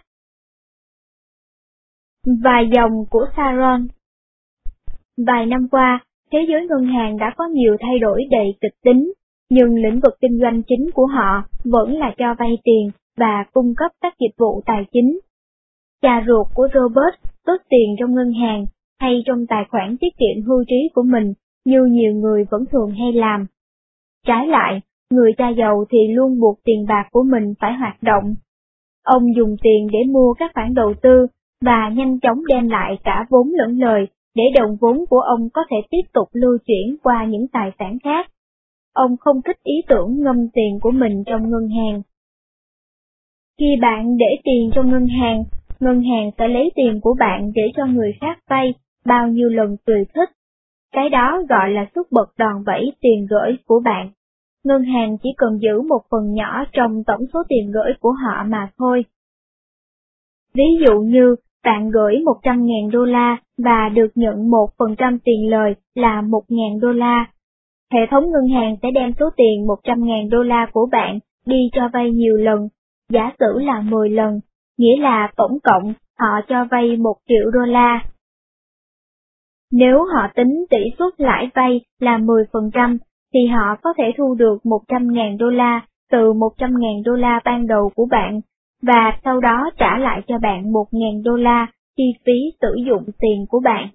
Vài dòng của Sharon. Vài năm qua, thế giới ngân hàng đã có nhiều thay đổi đầy kịch tính, nhưng lĩnh vực kinh doanh chính của họ vẫn là cho vay tiền và cung cấp các dịch vụ tài chính. Cha ruột của Robert cất tiền trong ngân hàng hay trong tài khoản tiết kiệm hưu trí của mình như nhiều người vẫn thường hay làm. Trái lại, người cha giàu thì luôn buộc tiền bạc của mình phải hoạt động. Ông dùng tiền để mua các khoản đầu tư và nhanh chóng đem lại cả vốn lẫn lời để đồng vốn của ông có thể tiếp tục lưu chuyển qua những tài sản khác. Ông không thích ý tưởng ngâm tiền của mình trong ngân hàng. Khi bạn để tiền trong ngân hàng sẽ lấy tiền của bạn để cho người khác vay bao nhiêu lần tùy thích. Cái đó gọi là sức bật đòn bẩy tiền gửi của bạn. Ngân hàng chỉ cần giữ một phần nhỏ trong tổng số tiền gửi của họ mà thôi. Ví dụ như, bạn gửi 100.000 đô la và được nhận 1% tiền lời là 1.000 đô la. Hệ thống ngân hàng sẽ đem số tiền 100.000 đô la của bạn đi cho vay nhiều lần, giả sử là 10 lần, nghĩa là tổng cộng họ cho vay 1 triệu đô la. Nếu họ tính tỷ suất lãi vay là 10%, thì họ có thể thu được 100.000 đô la từ 100.000 đô la ban đầu của bạn, và sau đó trả lại cho bạn 1.000 đô la chi phí sử dụng tiền của bạn.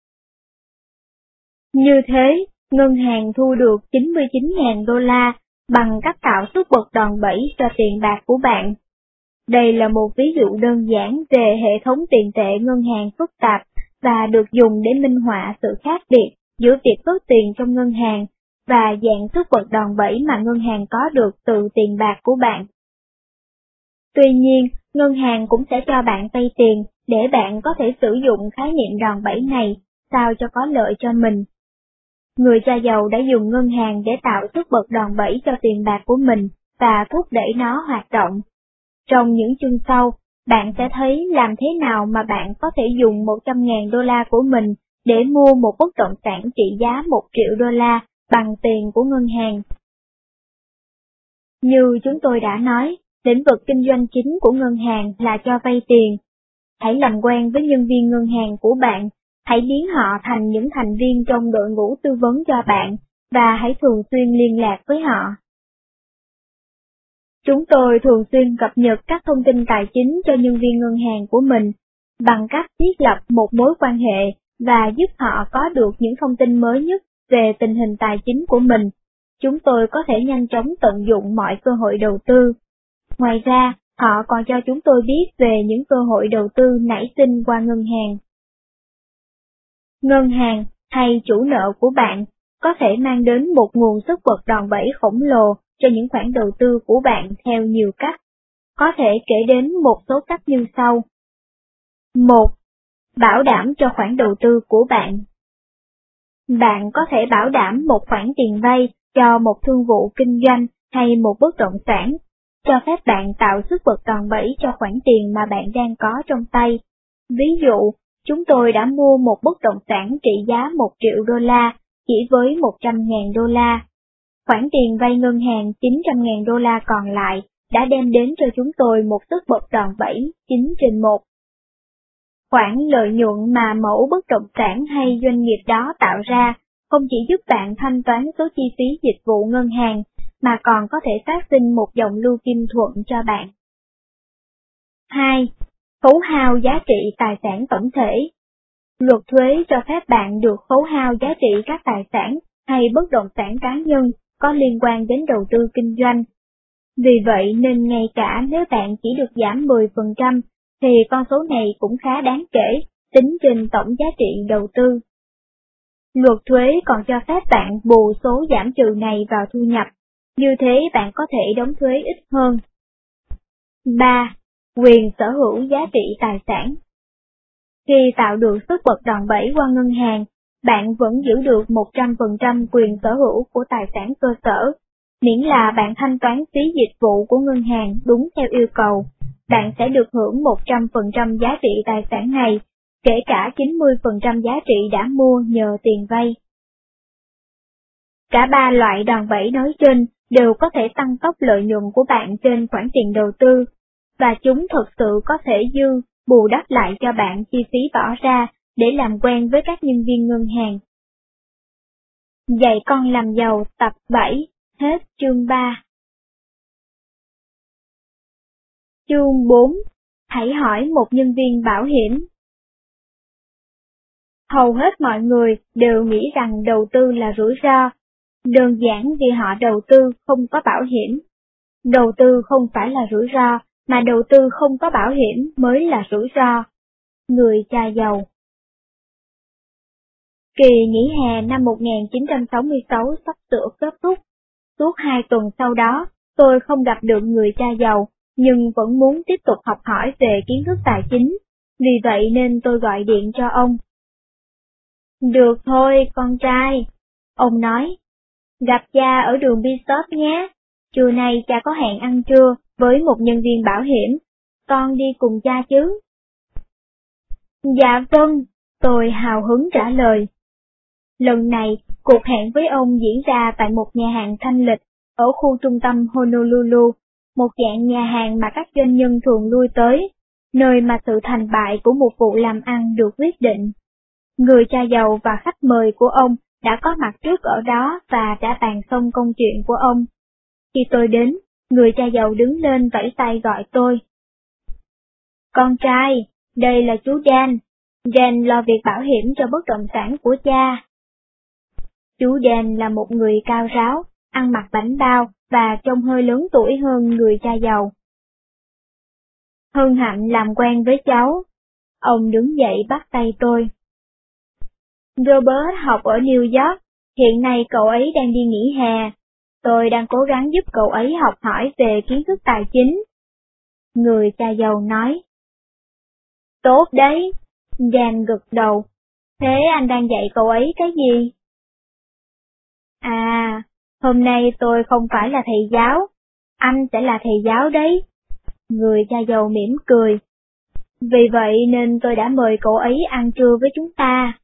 Như thế, ngân hàng thu được 99.000 đô la bằng cách tạo sức bật đòn bẩy cho tiền bạc của bạn. Đây là một ví dụ đơn giản về hệ thống tiền tệ ngân hàng phức tạp và được dùng để minh họa sự khác biệt giữa việc cất tiền trong ngân hàng và dạng sức bật đòn bẩy mà ngân hàng có được từ tiền bạc của bạn. Tuy nhiên, ngân hàng cũng sẽ cho bạn vay tiền để bạn có thể sử dụng khái niệm đòn bẩy này sao cho có lợi cho mình. Người cha giàu đã dùng ngân hàng để tạo sức bật đòn bẩy cho tiền bạc của mình và thúc đẩy nó hoạt động. Trong những chương sau, bạn sẽ thấy làm thế nào mà bạn có thể dùng 100.000 đô la của mình để mua một bất động sản trị giá 1 triệu đô la bằng tiền của ngân hàng. Như chúng tôi đã nói, lĩnh vực kinh doanh chính của ngân hàng là cho vay tiền. Hãy làm quen với nhân viên ngân hàng của bạn, hãy biến họ thành những thành viên trong đội ngũ tư vấn cho bạn, và hãy thường xuyên liên lạc với họ. Chúng tôi thường xuyên cập nhật các thông tin tài chính cho nhân viên ngân hàng của mình, bằng cách thiết lập một mối quan hệ và giúp họ có được những thông tin mới nhất về tình hình tài chính của mình. Chúng tôi có thể nhanh chóng tận dụng mọi cơ hội đầu tư. Ngoài ra, họ còn cho chúng tôi biết về những cơ hội đầu tư nảy sinh qua ngân hàng. Ngân hàng hay chủ nợ của bạn có thể mang đến một nguồn sức bật đòn bẩy khổng lồ cho những khoản đầu tư của bạn theo nhiều cách. Có thể kể đến một số cách như sau. 1. Bảo đảm cho khoản đầu tư của bạn. Bạn có thể bảo đảm một khoản tiền vay cho một thương vụ kinh doanh hay một bất động sản, cho phép bạn tạo sức bật đòn bẩy cho khoản tiền mà bạn đang có trong tay. Ví dụ, chúng tôi đã mua một bất động sản trị giá 1 triệu đô la chỉ với 100.000 đô la. Khoản tiền vay ngân hàng 900.000 đô la còn lại đã đem đến cho chúng tôi một sức bật đòn bẩy 9/1. Khoản lợi nhuận mà mẫu bất động sản hay doanh nghiệp đó tạo ra không chỉ giúp bạn thanh toán số chi phí dịch vụ ngân hàng, mà còn có thể phát sinh một dòng lưu kim thuận cho bạn. 2. Khấu hao giá trị tài sản tổng thể. Luật thuế cho phép bạn được khấu hao giá trị các tài sản hay bất động sản cá nhân có liên quan đến đầu tư kinh doanh. Vì vậy nên ngay cả nếu bạn chỉ được giảm 10%, thì con số này cũng khá đáng kể, tính trên tổng giá trị đầu tư. Luật thuế còn cho phép bạn bù số giảm trừ này vào thu nhập, như thế bạn có thể đóng thuế ít hơn. 3. Quyền sở hữu giá trị tài sản. Khi tạo được sức bật đòn bẩy qua ngân hàng, bạn vẫn giữ được 100% quyền sở hữu của tài sản cơ sở, miễn là bạn thanh toán phí dịch vụ của ngân hàng đúng theo yêu cầu. Bạn sẽ được hưởng 100% giá trị tài sản này, kể cả 90% giá trị đã mua nhờ tiền vay. Cả ba loại đòn bẩy nói trên đều có thể tăng tốc lợi nhuận của bạn trên khoản tiền đầu tư, và chúng thực sự có thể bù đắp lại cho bạn chi phí bỏ ra để làm quen với các nhân viên ngân hàng. Dạy con làm giàu tập 7, hết chương 3. Chương 4. Hãy hỏi một nhân viên bảo hiểm. Hầu hết mọi người đều nghĩ rằng đầu tư là rủi ro, đơn giản vì họ đầu tư không có bảo hiểm. Đầu tư không phải là rủi ro, mà đầu tư không có bảo hiểm mới là rủi ro. Người cha giàu. Kỳ nghỉ hè năm 1966 sắp sửa kết thúc. Suốt 2 tuần sau đó, tôi không gặp được người cha giàu, nhưng vẫn muốn tiếp tục học hỏi về kiến thức tài chính, vì vậy nên tôi gọi điện cho ông. Được thôi, con trai, ông nói. Gặp cha ở đường Bishop nhé, trưa nay cha có hẹn ăn trưa với một nhân viên bảo hiểm, con đi cùng cha chứ? Dạ vâng, tôi hào hứng trả lời. Lần này, cuộc hẹn với ông diễn ra tại một nhà hàng thanh lịch ở khu trung tâm Honolulu, một dạng nhà hàng mà các doanh nhân thường lui tới, nơi mà sự thành bại của một vụ làm ăn được quyết định. Người cha giàu và khách mời của ông đã có mặt trước ở đó và đã bàn xong công chuyện của ông. Khi tôi đến, người cha giàu đứng lên vẫy tay gọi tôi. Con trai, đây là chú Dan. Dan lo việc bảo hiểm cho bất động sản của cha. Chú Dan là một người cao ráo, ăn mặc bảnh bao và trông hơi lớn tuổi hơn người cha giàu. Hân hạnh làm quen với cháu. Ông đứng dậy bắt tay tôi. Robert học ở New York, hiện nay cậu ấy đang đi nghỉ hè. Tôi đang cố gắng giúp cậu ấy học hỏi về kiến thức tài chính. Người cha giàu nói. Tốt đấy, Dan gật đầu. Thế anh đang dạy cậu ấy cái gì? À, hôm nay tôi không phải là thầy giáo, anh sẽ là thầy giáo đấy. Người cha giàu mỉm cười. Vì vậy nên tôi đã mời cậu ấy ăn trưa với chúng ta.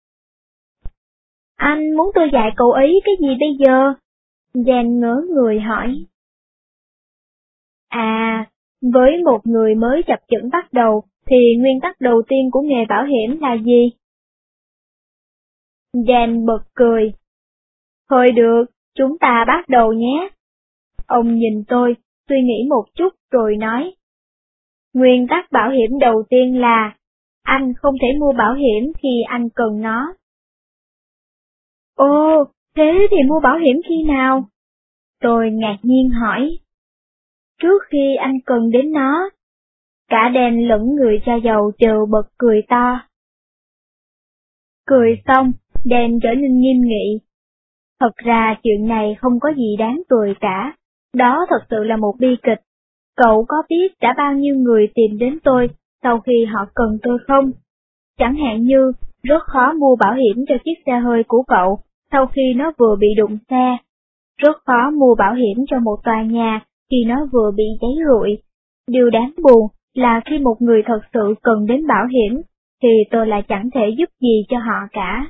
Anh muốn tôi dạy cậu ấy cái gì bây giờ? Dan ngớ người hỏi. À, với một người mới chập chững bắt đầu, thì nguyên tắc đầu tiên của nghề bảo hiểm là gì? Dan bật cười. Thôi được, chúng ta bắt đầu nhé. Ông nhìn tôi, suy nghĩ một chút rồi nói. Nguyên tắc bảo hiểm đầu tiên là, anh không thể mua bảo hiểm khi anh cần nó. Ồ, thế thì mua bảo hiểm khi nào? Tôi ngạc nhiên hỏi. Trước khi anh cần đến nó. Cả Dan lẫn người cha giàu đều bật cười to. Cười xong, Dan trở nên nghiêm nghị. Thật ra chuyện này không có gì đáng cười cả, Đó thật sự là một bi kịch. Cậu có biết đã bao nhiêu người tìm đến tôi sau khi họ cần tôi không? Chẳng hạn như, rất khó mua bảo hiểm cho chiếc xe hơi của cậu sau khi nó vừa bị đụng xe. Rất khó mua bảo hiểm cho một tòa nhà khi nó vừa bị cháy rụi. Điều đáng buồn là khi một người thật sự cần đến bảo hiểm, thì tôi lại chẳng thể giúp gì cho họ cả.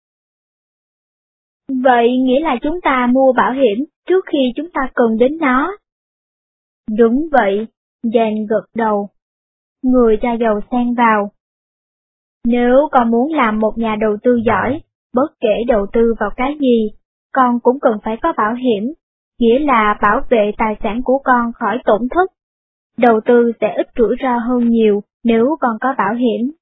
Vậy nghĩa là chúng ta mua bảo hiểm trước khi chúng ta cần đến nó. Đúng vậy, Jen gật đầu. Người cha giàu xen vào. Nếu con muốn làm một nhà đầu tư giỏi, bất kể đầu tư vào cái gì, con cũng cần phải có bảo hiểm, nghĩa là bảo vệ tài sản của con khỏi tổn thất. Đầu tư sẽ ít rủi ro hơn nhiều nếu con có bảo hiểm.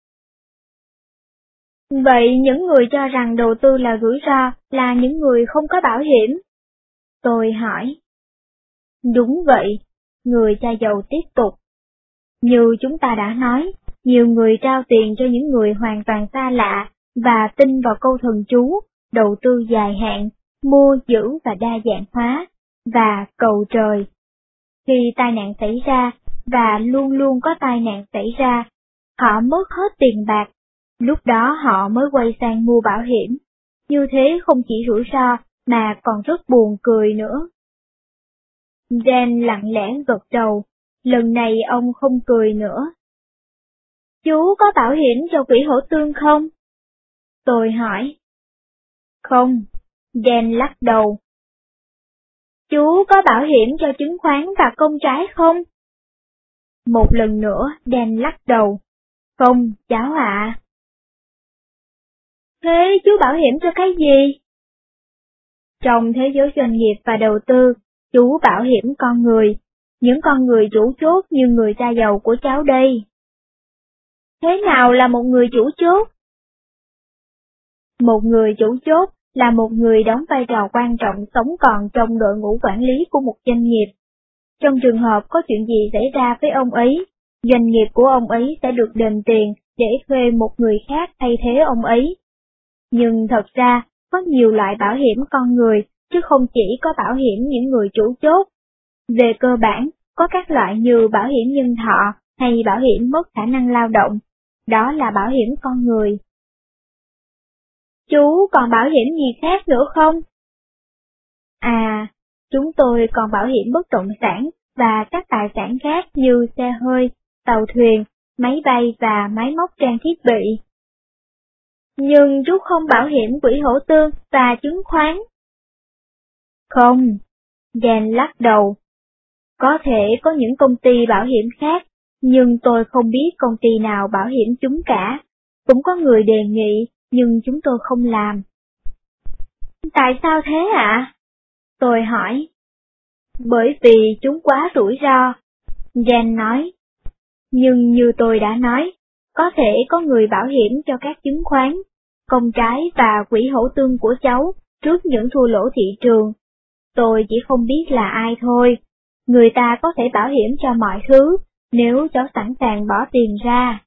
Vậy những người cho rằng đầu tư là rủi ro là những người không có bảo hiểm? Tôi hỏi. Đúng vậy, người cha giàu tiếp tục. Như chúng ta đã nói, nhiều người trao tiền cho những người hoàn toàn xa lạ và tin vào câu thần chú, đầu tư dài hạn, mua giữ và đa dạng hóa, và cầu trời. Khi tai nạn xảy ra, và luôn luôn có tai nạn xảy ra, họ mất hết tiền bạc, lúc đó họ mới quay sang mua bảo hiểm. Như thế không chỉ rủi ro mà còn rất buồn cười nữa. Dan lặng lẽ gật đầu, lần này ông không cười nữa. Chú có bảo hiểm cho quỹ hổ tương không? Tôi hỏi. Không, Dan lắc đầu. Chú có bảo hiểm cho chứng khoán và công trái không? Một lần nữa, Dan lắc đầu. Không, cháu ạ. Thế chú bảo hiểm cho cái gì? Trong thế giới doanh nghiệp và đầu tư, chú bảo hiểm con người, những con người chủ chốt như người cha giàu của cháu đây. Thế nào là một người chủ chốt? Một người chủ chốt là một người đóng vai trò quan trọng sống còn trong đội ngũ quản lý của một doanh nghiệp. Trong trường hợp có chuyện gì xảy ra với ông ấy, doanh nghiệp của ông ấy sẽ được đền tiền để thuê một người khác thay thế ông ấy. Nhưng thật ra, có nhiều loại bảo hiểm con người, chứ không chỉ có bảo hiểm những người chủ chốt. Về cơ bản, có các loại như bảo hiểm nhân thọ hay bảo hiểm mất khả năng lao động. Đó là bảo hiểm con người. Chú còn bảo hiểm gì khác nữa không? À, chúng tôi còn bảo hiểm bất động sản và các tài sản khác như xe hơi, tàu thuyền, máy bay và máy móc trang thiết bị. Nhưng chú không bảo hiểm quỹ hổ tương và chứng khoán. Không, Dan lắc đầu. Có thể có những công ty bảo hiểm khác, nhưng tôi không biết công ty nào bảo hiểm chúng cả. Cũng có người đề nghị, nhưng chúng tôi không làm. Tại sao thế ạ? Tôi hỏi. Bởi vì chúng quá rủi ro, Dan nói. Nhưng như tôi đã nói, có thể có người bảo hiểm cho các chứng khoán, công trái và quỹ hổ tương của cháu trước những thua lỗ thị trường. Tôi chỉ không biết là ai thôi. Người ta có thể bảo hiểm cho mọi thứ, nếu cháu sẵn sàng bỏ tiền ra.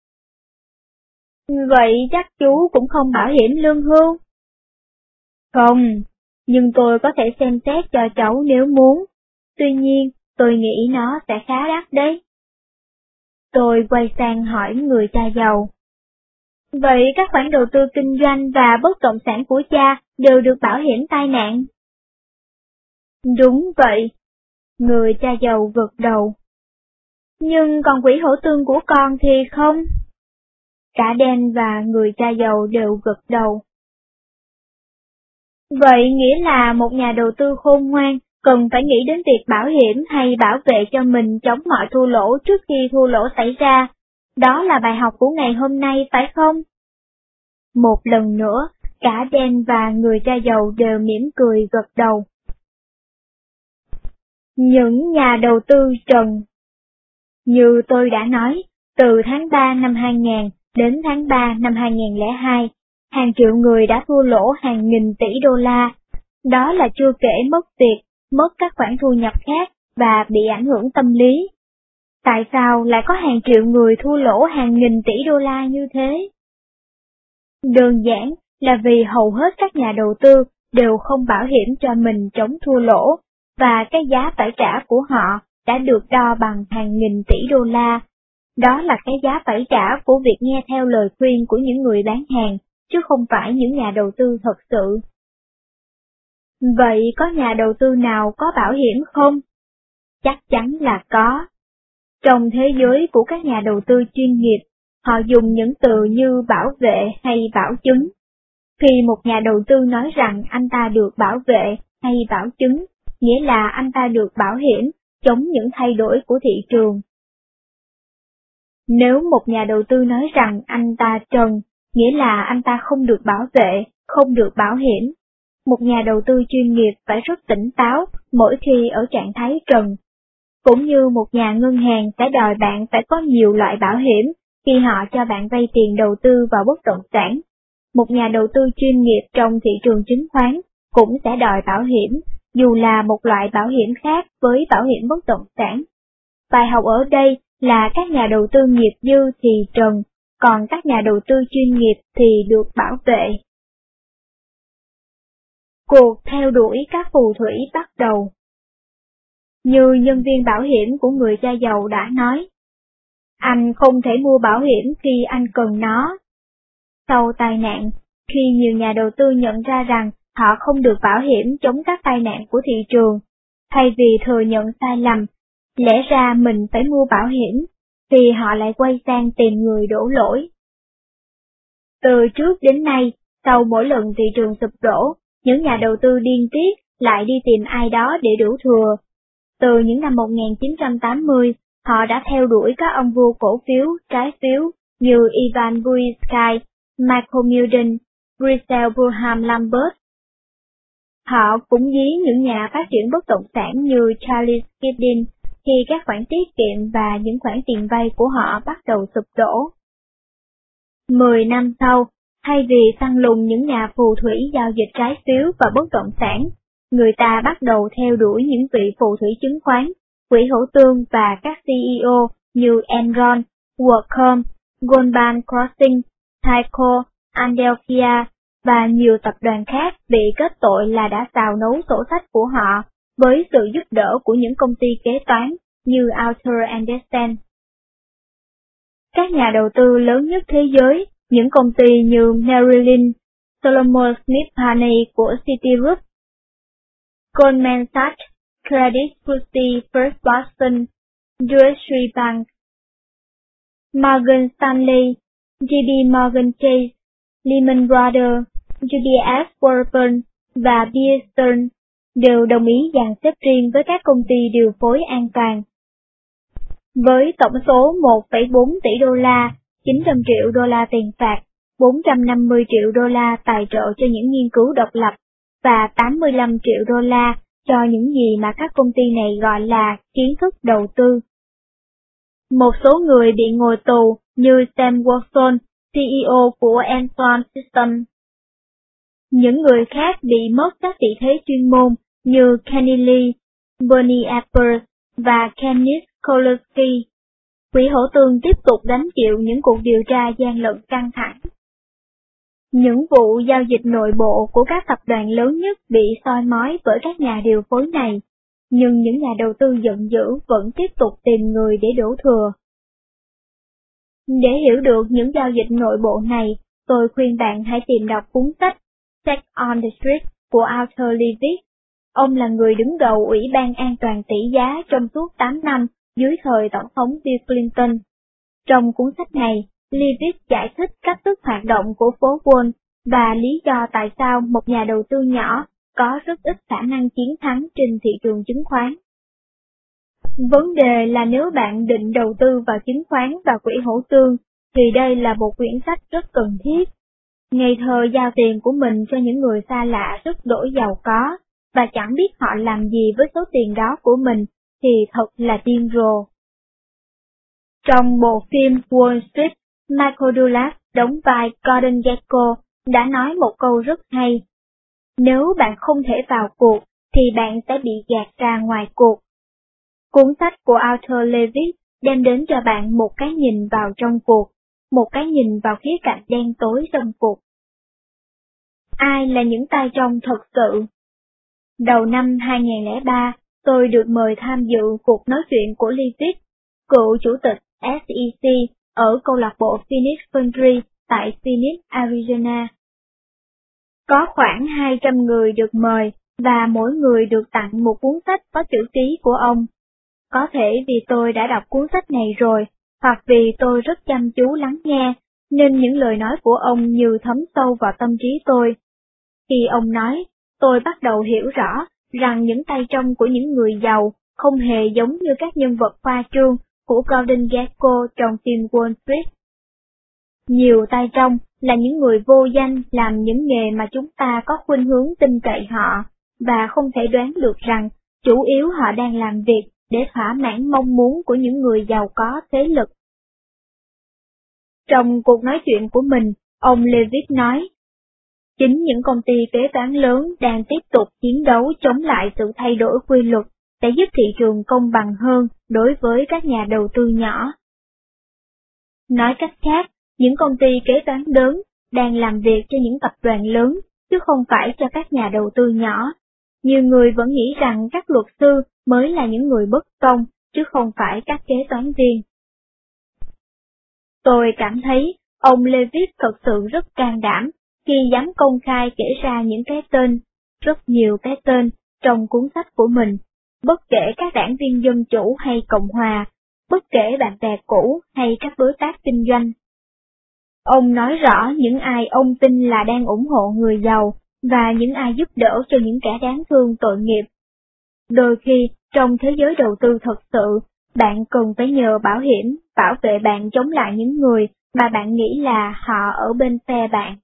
Vậy chắc chú cũng không bảo hiểm lương hưu? Không, nhưng tôi có thể xem xét cho cháu nếu muốn. Tuy nhiên, tôi nghĩ nó sẽ khá đắt đấy. Tôi quay sang hỏi người cha giàu. Vậy các khoản đầu tư kinh doanh và bất động sản của cha đều được bảo hiểm tai nạn? Đúng vậy. Người cha giàu gật đầu. Nhưng còn quỹ hổ tương của con thì không? Cả Dan và người cha giàu đều gật đầu. Vậy nghĩa là một nhà đầu tư khôn ngoan cần phải nghĩ đến việc bảo hiểm hay bảo vệ cho mình chống mọi thua lỗ trước khi thua lỗ xảy ra. Đó là bài học của ngày hôm nay phải không? Một lần nữa, cả Dan và người cha giàu đều mỉm cười gật đầu. Những nhà đầu tư trần. Như tôi đã nói, từ tháng 3 năm 2000 đến tháng 3 năm 2002, hàng triệu người đã thua lỗ hàng nghìn tỷ đô la. Đó là chưa kể mất việc, mất các khoản thu nhập khác và bị ảnh hưởng tâm lý. Tại sao lại có hàng triệu người thua lỗ hàng nghìn tỷ đô la như thế? Đơn giản là vì hầu hết các nhà đầu tư đều không bảo hiểm cho mình chống thua lỗ, và cái giá phải trả của họ đã được đo bằng hàng nghìn tỷ đô la. Đó là cái giá phải trả của việc nghe theo lời khuyên của những người bán hàng, chứ không phải những nhà đầu tư thật sự. Vậy có nhà đầu tư nào có bảo hiểm không? Chắc chắn là có. Trong thế giới của các nhà đầu tư chuyên nghiệp, họ dùng những từ như bảo vệ hay bảo chứng. Khi một nhà đầu tư nói rằng anh ta được bảo vệ hay bảo chứng, nghĩa là anh ta được bảo hiểm chống những thay đổi của thị trường. Nếu một nhà đầu tư nói rằng anh ta trần, nghĩa là anh ta không được bảo vệ, không được bảo hiểm. Một nhà đầu tư chuyên nghiệp phải rất tỉnh táo mỗi khi ở trạng thái trần. Cũng như một nhà ngân hàng sẽ đòi bạn phải có nhiều loại bảo hiểm khi họ cho bạn vay tiền đầu tư vào bất động sản. Một nhà đầu tư chuyên nghiệp trong thị trường chứng khoán cũng sẽ đòi bảo hiểm, dù là một loại bảo hiểm khác với bảo hiểm bất động sản. Bài học ở đây là các nhà đầu tư nghiệp dư thì trần, còn các nhà đầu tư chuyên nghiệp thì được bảo vệ. Cuộc theo đuổi các phù thủy bắt đầu. Như nhân viên bảo hiểm của người cha giàu đã nói, anh không thể mua bảo hiểm khi anh cần nó. Sau tai nạn, khi nhiều nhà đầu tư nhận ra rằng họ không được bảo hiểm chống các tai nạn của thị trường, thay vì thừa nhận sai lầm, lẽ ra mình phải mua bảo hiểm, thì họ lại quay sang tìm người đổ lỗi. Từ trước đến nay, sau mỗi lần thị trường sụp đổ, những nhà đầu tư điên tiết lại đi tìm ai đó để đổ thừa. Từ những năm 1980, họ đã theo đuổi các ông vua cổ phiếu, trái phiếu như Ivan Bouzkay, Michael Milden, Russell Bulham Lambert. Họ cũng dí những nhà phát triển bất động sản như Charles Giddins khi các khoản tiết kiệm và những khoản tiền vay của họ bắt đầu sụp đổ. 10 năm sau, thay vì săn lùng những nhà phù thủy giao dịch trái phiếu và bất động sản, người ta bắt đầu theo đuổi những vị phù thủy chứng khoán, quỹ hỗ tương và các CEO như Enron, WorldCom, Goldman Crossing, Tyco, Adelphia và nhiều tập đoàn khác bị kết tội là đã xào nấu sổ sách của họ với sự giúp đỡ của những công ty kế toán như Arthur Andersen. Các nhà đầu tư lớn nhất thế giới, những công ty như Merrill Lynch, Solomon Smith Barney của Citigroup, Goldman Sachs, Credit Suisse, First Boston, Deutsche Bank, Morgan Stanley, JP Morgan Chase, Lehman Brothers, UBS Warburg và Bear Stearns đều đồng ý dàn xếp riêng với các công ty điều phối an toàn. Với tổng số 1,4 tỷ đô la, 900 triệu đô la tiền phạt, 450 triệu đô la tài trợ cho những nghiên cứu độc lập và 85 triệu đô la cho những gì mà các công ty này gọi là kiến thức đầu tư. Một số người bị ngồi tù như Sam Walton, CEO của Enron Systems. Những người khác bị mất các vị thế chuyên môn như Kenny Lee, Bernie Ebbers và Kenneth Kolosky. Quỹ hỗ tương tiếp tục gánh chịu những cuộc điều tra gian lận căng thẳng. Những vụ giao dịch nội bộ của các tập đoàn lớn nhất bị soi mói bởi các nhà điều phối này, nhưng những nhà đầu tư giận dữ vẫn tiếp tục tìm người để đổ thừa. Để hiểu được những giao dịch nội bộ này, tôi khuyên bạn hãy tìm đọc cuốn sách Sex on the Street của Arthur Levitt. Ông là người đứng đầu Ủy ban An toàn tỷ giá trong suốt 8 năm dưới thời Tổng thống Bill Clinton. Trong cuốn sách này, Levitt giải thích cách thức hoạt động của phố Wall và lý do tại sao một nhà đầu tư nhỏ có rất ít khả năng chiến thắng trên thị trường chứng khoán. Vấn đề là nếu bạn định đầu tư vào chứng khoán và quỹ hỗ tương, thì đây là một quyển sách rất cần thiết. Ngày thơ giao tiền của mình cho những người xa lạ rất đổi giàu có, và chẳng biết họ làm gì với số tiền đó của mình, thì thật là điên rồ. Trong bộ phim Wall Street, Michael Douglas đóng vai Gordon Gekko đã nói một câu rất hay. Nếu bạn không thể vào cuộc, thì bạn sẽ bị gạt ra ngoài cuộc. Cuốn sách của Arthur Levitt đem đến cho bạn một cái nhìn vào trong cuộc, một cái nhìn vào khía cạnh đen tối trong cuộc. Ai là những tay trong thật sự? Đầu năm 2003, tôi được mời tham dự cuộc nói chuyện của Leavitt, cựu chủ tịch SEC ở câu lạc bộ Phoenix Country tại Phoenix, Arizona. Có khoảng 200 người được mời và mỗi người được tặng một cuốn sách có chữ ký của ông. Có thể vì tôi đã đọc cuốn sách này rồi, hoặc vì tôi rất chăm chú lắng nghe, nên những lời nói của ông như thấm sâu vào tâm trí tôi. Khi ông nói, tôi bắt đầu hiểu rõ rằng những tay trong của những người giàu không hề giống như các nhân vật khoa trương của Gordon Gekko trong phim Wall Street. Nhiều tay trong là những người vô danh làm những nghề mà chúng ta có khuynh hướng tin cậy họ, và không thể đoán được rằng chủ yếu họ đang làm việc để thỏa mãn mong muốn của những người giàu có thế lực. Trong cuộc nói chuyện của mình, ông Leavitt nói, chính những công ty kế toán lớn đang tiếp tục chiến đấu chống lại sự thay đổi quy luật để giúp thị trường công bằng hơn đối với các nhà đầu tư nhỏ. Nói cách khác, những công ty kế toán lớn đang làm việc cho những tập đoàn lớn, chứ không phải cho các nhà đầu tư nhỏ. Nhiều người vẫn nghĩ rằng các luật sư mới là những người bất công, chứ không phải các kế toán viên. Tôi cảm thấy ông Leavitt thật sự rất can đảm khi dám công khai kể ra những cái tên, rất nhiều cái tên, trong cuốn sách của mình, bất kể các đảng viên Dân Chủ hay Cộng Hòa, bất kể bạn bè cũ hay các đối tác kinh doanh. Ông nói rõ những ai ông tin là đang ủng hộ người giàu, và những ai giúp đỡ cho những kẻ đáng thương tội nghiệp. Đôi khi, trong thế giới đầu tư thật sự, bạn cần phải nhờ bảo hiểm bảo vệ bạn chống lại những người mà bạn nghĩ là họ ở bên phe bạn.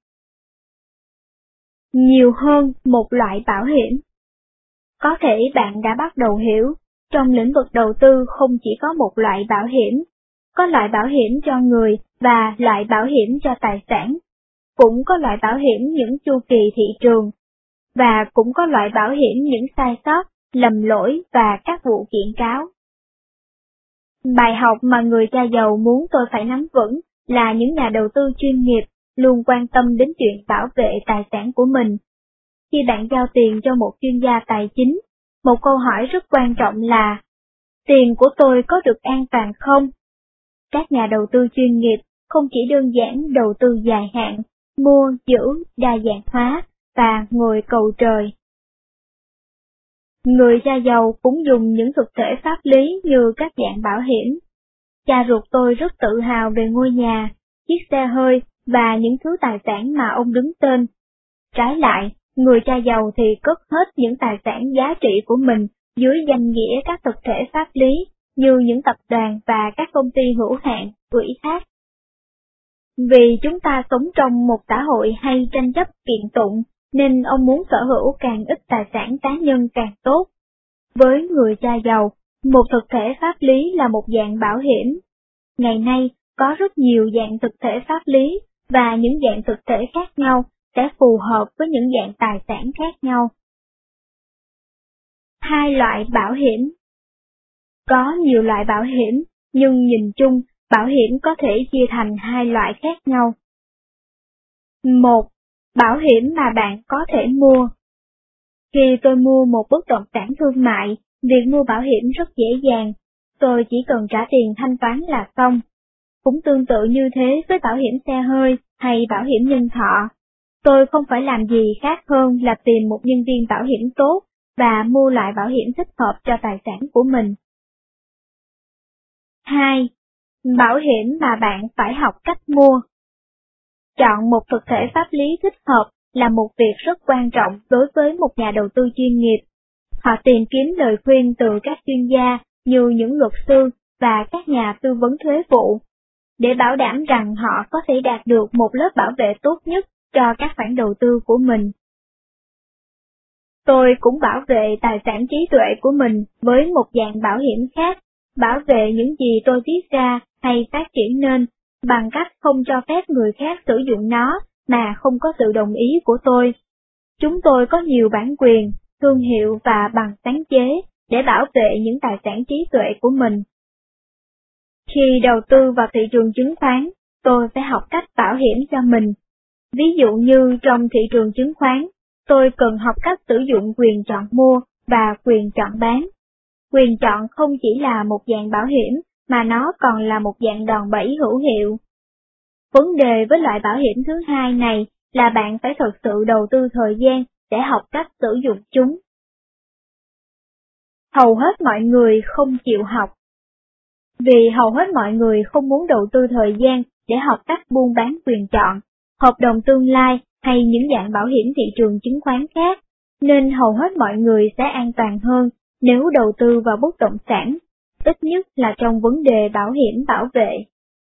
Nhiều hơn một loại bảo hiểm. Có thể bạn đã bắt đầu hiểu, trong lĩnh vực đầu tư không chỉ có một loại bảo hiểm, có loại bảo hiểm cho người và loại bảo hiểm cho tài sản, cũng có loại bảo hiểm những chu kỳ thị trường, và cũng có loại bảo hiểm những sai sót, lầm lỗi và các vụ kiện cáo. Bài học mà người cha giàu muốn tôi phải nắm vững là những nhà đầu tư chuyên nghiệp luôn quan tâm đến chuyện bảo vệ tài sản của mình. Khi bạn giao tiền cho một chuyên gia tài chính, một câu hỏi rất quan trọng là, tiền của tôi có được an toàn không? Các nhà đầu tư chuyên nghiệp không chỉ đơn giản đầu tư dài hạn, mua, giữ, đa dạng hóa, và ngồi cầu trời. Người cha giàu cũng dùng những thực thể pháp lý như các dạng bảo hiểm. Cha ruột tôi rất tự hào về ngôi nhà, chiếc xe hơi và những thứ tài sản mà ông đứng tên. Trái lại, người cha giàu thì cất hết những tài sản giá trị của mình dưới danh nghĩa các thực thể pháp lý như những tập đoàn và các công ty hữu hạn, ủy thác. Vì chúng ta sống trong một xã hội hay tranh chấp kiện tụng, nên ông muốn sở hữu càng ít tài sản cá nhân càng tốt. Với người cha giàu, một thực thể pháp lý là một dạng bảo hiểm. Ngày nay, có rất nhiều dạng thực thể pháp lý, và những dạng thực thể khác nhau sẽ phù hợp với những dạng tài sản khác nhau. Hai loại bảo hiểm. Có nhiều loại bảo hiểm, nhưng nhìn chung, bảo hiểm có thể chia thành hai loại khác nhau. 1. Bảo hiểm mà bạn có thể mua. Khi tôi mua một bất động sản thương mại, việc mua bảo hiểm rất dễ dàng, tôi chỉ cần trả tiền thanh toán là xong. Cũng tương tự như thế với bảo hiểm xe hơi hay bảo hiểm nhân thọ. Tôi không phải làm gì khác hơn là tìm một nhân viên bảo hiểm tốt và mua loại bảo hiểm thích hợp cho tài sản của mình. 2. Bảo hiểm mà bạn phải học cách mua. Chọn một thực thể pháp lý thích hợp là một việc rất quan trọng đối với một nhà đầu tư chuyên nghiệp. Họ tìm kiếm lời khuyên từ các chuyên gia như những luật sư và các nhà tư vấn thuế vụ, để bảo đảm rằng họ có thể đạt được một lớp bảo vệ tốt nhất cho các khoản đầu tư của mình. Tôi cũng bảo vệ tài sản trí tuệ của mình với một dạng bảo hiểm khác, bảo vệ những gì tôi viết ra hay phát triển nên, bằng cách không cho phép người khác sử dụng nó mà không có sự đồng ý của tôi. Chúng tôi có nhiều bản quyền, thương hiệu và bằng sáng chế để bảo vệ những tài sản trí tuệ của mình. Khi đầu tư vào thị trường chứng khoán, tôi phải học cách bảo hiểm cho mình. Ví dụ như trong thị trường chứng khoán, tôi cần học cách sử dụng quyền chọn mua và quyền chọn bán, Quyền chọn không chỉ là một dạng bảo hiểm, mà nó còn là một dạng đòn bẩy hữu hiệu. Vấn đề với loại bảo hiểm thứ hai này là bạn phải thực sự đầu tư thời gian để học cách sử dụng chúng. Hầu hết mọi người không chịu học. Vì hầu hết mọi người không muốn đầu tư thời gian để học cách buôn bán quyền chọn, hợp đồng tương lai hay những dạng bảo hiểm thị trường chứng khoán khác, nên hầu hết mọi người sẽ an toàn hơn nếu đầu tư vào bất động sản, ít nhất là trong vấn đề bảo hiểm bảo vệ.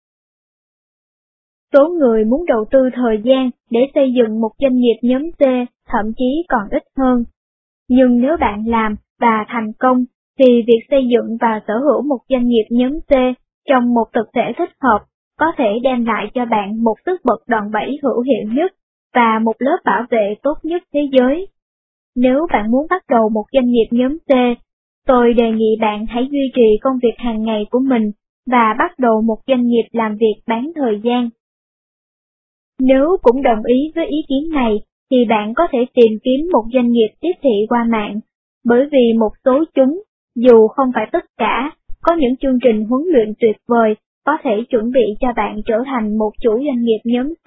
Số người muốn đầu tư thời gian để xây dựng một doanh nghiệp nhóm C thậm chí còn ít hơn. Nhưng nếu bạn làm và thành công, thì việc xây dựng và sở hữu một doanh nghiệp nhóm C trong một thực thể thích hợp có thể đem lại cho bạn một sức bật đòn bẩy hữu hiệu nhất và một lớp bảo vệ tốt nhất thế giới. Nếu bạn muốn bắt đầu một doanh nghiệp nhóm C, tôi đề nghị bạn hãy duy trì công việc hàng ngày của mình và bắt đầu một doanh nghiệp làm việc bán thời gian. Nếu cũng đồng ý với ý kiến này, thì bạn có thể tìm kiếm một doanh nghiệp tiếp thị qua mạng, bởi vì một số chúng, dù không phải tất cả, có những chương trình huấn luyện tuyệt vời có thể chuẩn bị cho bạn trở thành một chủ doanh nghiệp nhóm C.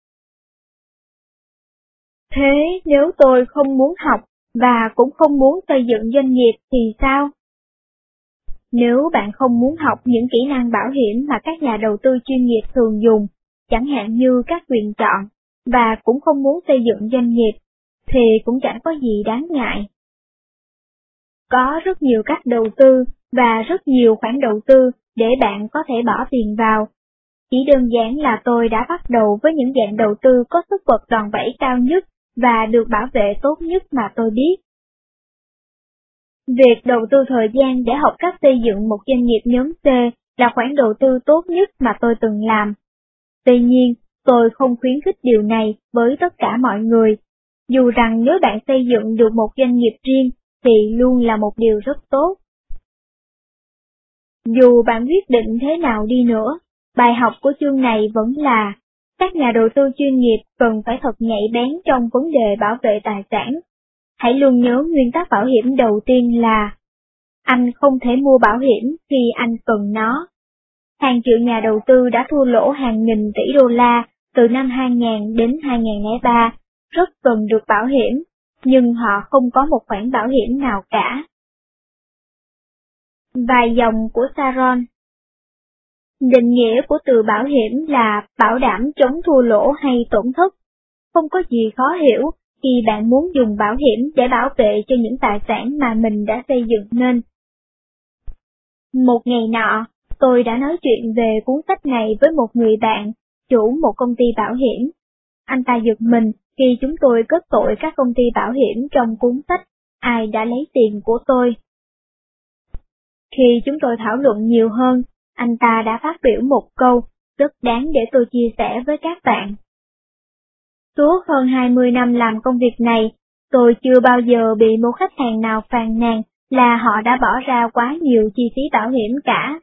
Thế nếu tôi không muốn học và cũng không muốn xây dựng doanh nghiệp thì sao? Nếu bạn không muốn học những kỹ năng bảo hiểm mà các nhà đầu tư chuyên nghiệp thường dùng, chẳng hạn như các quyền chọn, và cũng không muốn xây dựng doanh nghiệp, thì cũng chẳng có gì đáng ngại. Có rất nhiều cách đầu tư và rất nhiều khoản đầu tư để bạn có thể bỏ tiền vào. Chỉ đơn giản là tôi đã bắt đầu với những dạng đầu tư có sức bật đòn bẩy cao nhất và được bảo vệ tốt nhất mà tôi biết. Việc đầu tư thời gian để học cách xây dựng một doanh nghiệp nhóm C là khoản đầu tư tốt nhất mà tôi từng làm. Tuy nhiên, tôi không khuyến khích điều này với tất cả mọi người, dù rằng nếu bạn xây dựng được một doanh nghiệp riêng thì luôn là một điều rất tốt. Dù bạn quyết định thế nào đi nữa, bài học của chương này vẫn là các nhà đầu tư chuyên nghiệp cần phải thật nhạy bén trong vấn đề bảo vệ tài sản. Hãy luôn nhớ nguyên tắc bảo hiểm đầu tiên là anh không thể mua bảo hiểm khi anh cần nó. Hàng triệu nhà đầu tư đã thua lỗ hàng nghìn tỷ đô la từ năm 2000 đến 2003, rất cần được bảo hiểm, nhưng họ không có một khoản bảo hiểm nào cả. Vài dòng của Sharon. Định nghĩa của từ bảo hiểm là bảo đảm chống thua lỗ hay tổn thất. Không có gì khó hiểu khi bạn muốn dùng bảo hiểm để bảo vệ cho những tài sản mà mình đã xây dựng nên. Một ngày nọ, tôi đã nói chuyện về cuốn sách này với một người bạn, chủ một công ty bảo hiểm. Anh ta giật mình khi chúng tôi kết tội các công ty bảo hiểm trong cuốn sách Ai đã lấy tiền của tôi. Khi chúng tôi thảo luận nhiều hơn, anh ta đã phát biểu một câu rất đáng để tôi chia sẻ với các bạn. Suốt hơn 20 năm làm công việc này, tôi chưa bao giờ bị một khách hàng nào phàn nàn là họ đã bỏ ra quá nhiều chi phí bảo hiểm cả.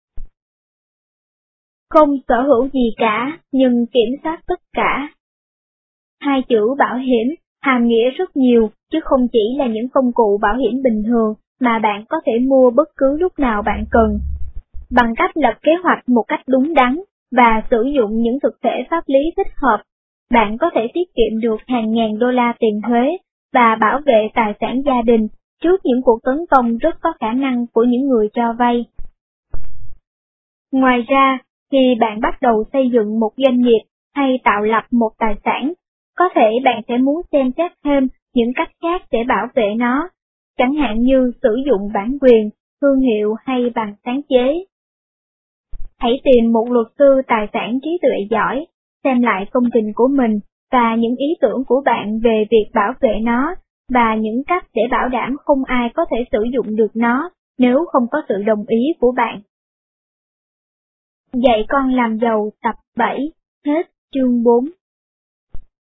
Không sở hữu gì cả, nhưng kiểm soát tất cả. Hai chữ bảo hiểm hàm nghĩa rất nhiều, chứ không chỉ là những công cụ bảo hiểm bình thường mà bạn có thể mua bất cứ lúc nào bạn cần. Bằng cách lập kế hoạch một cách đúng đắn và sử dụng những thực thể pháp lý thích hợp, bạn có thể tiết kiệm được hàng ngàn đô la tiền thuế và bảo vệ tài sản gia đình trước những cuộc tấn công rất có khả năng của những người cho vay. Ngoài ra, khi bạn bắt đầu xây dựng một doanh nghiệp hay tạo lập một tài sản, có thể bạn sẽ muốn xem xét thêm những cách khác để bảo vệ nó, chẳng hạn như sử dụng bản quyền, thương hiệu hay bằng sáng chế. Hãy tìm một luật sư tài sản trí tuệ giỏi, xem lại công trình của mình và những ý tưởng của bạn về việc bảo vệ nó và những cách để bảo đảm không ai có thể sử dụng được nó nếu không có sự đồng ý của bạn. Dạy con làm giàu tập 7, hết chương 4.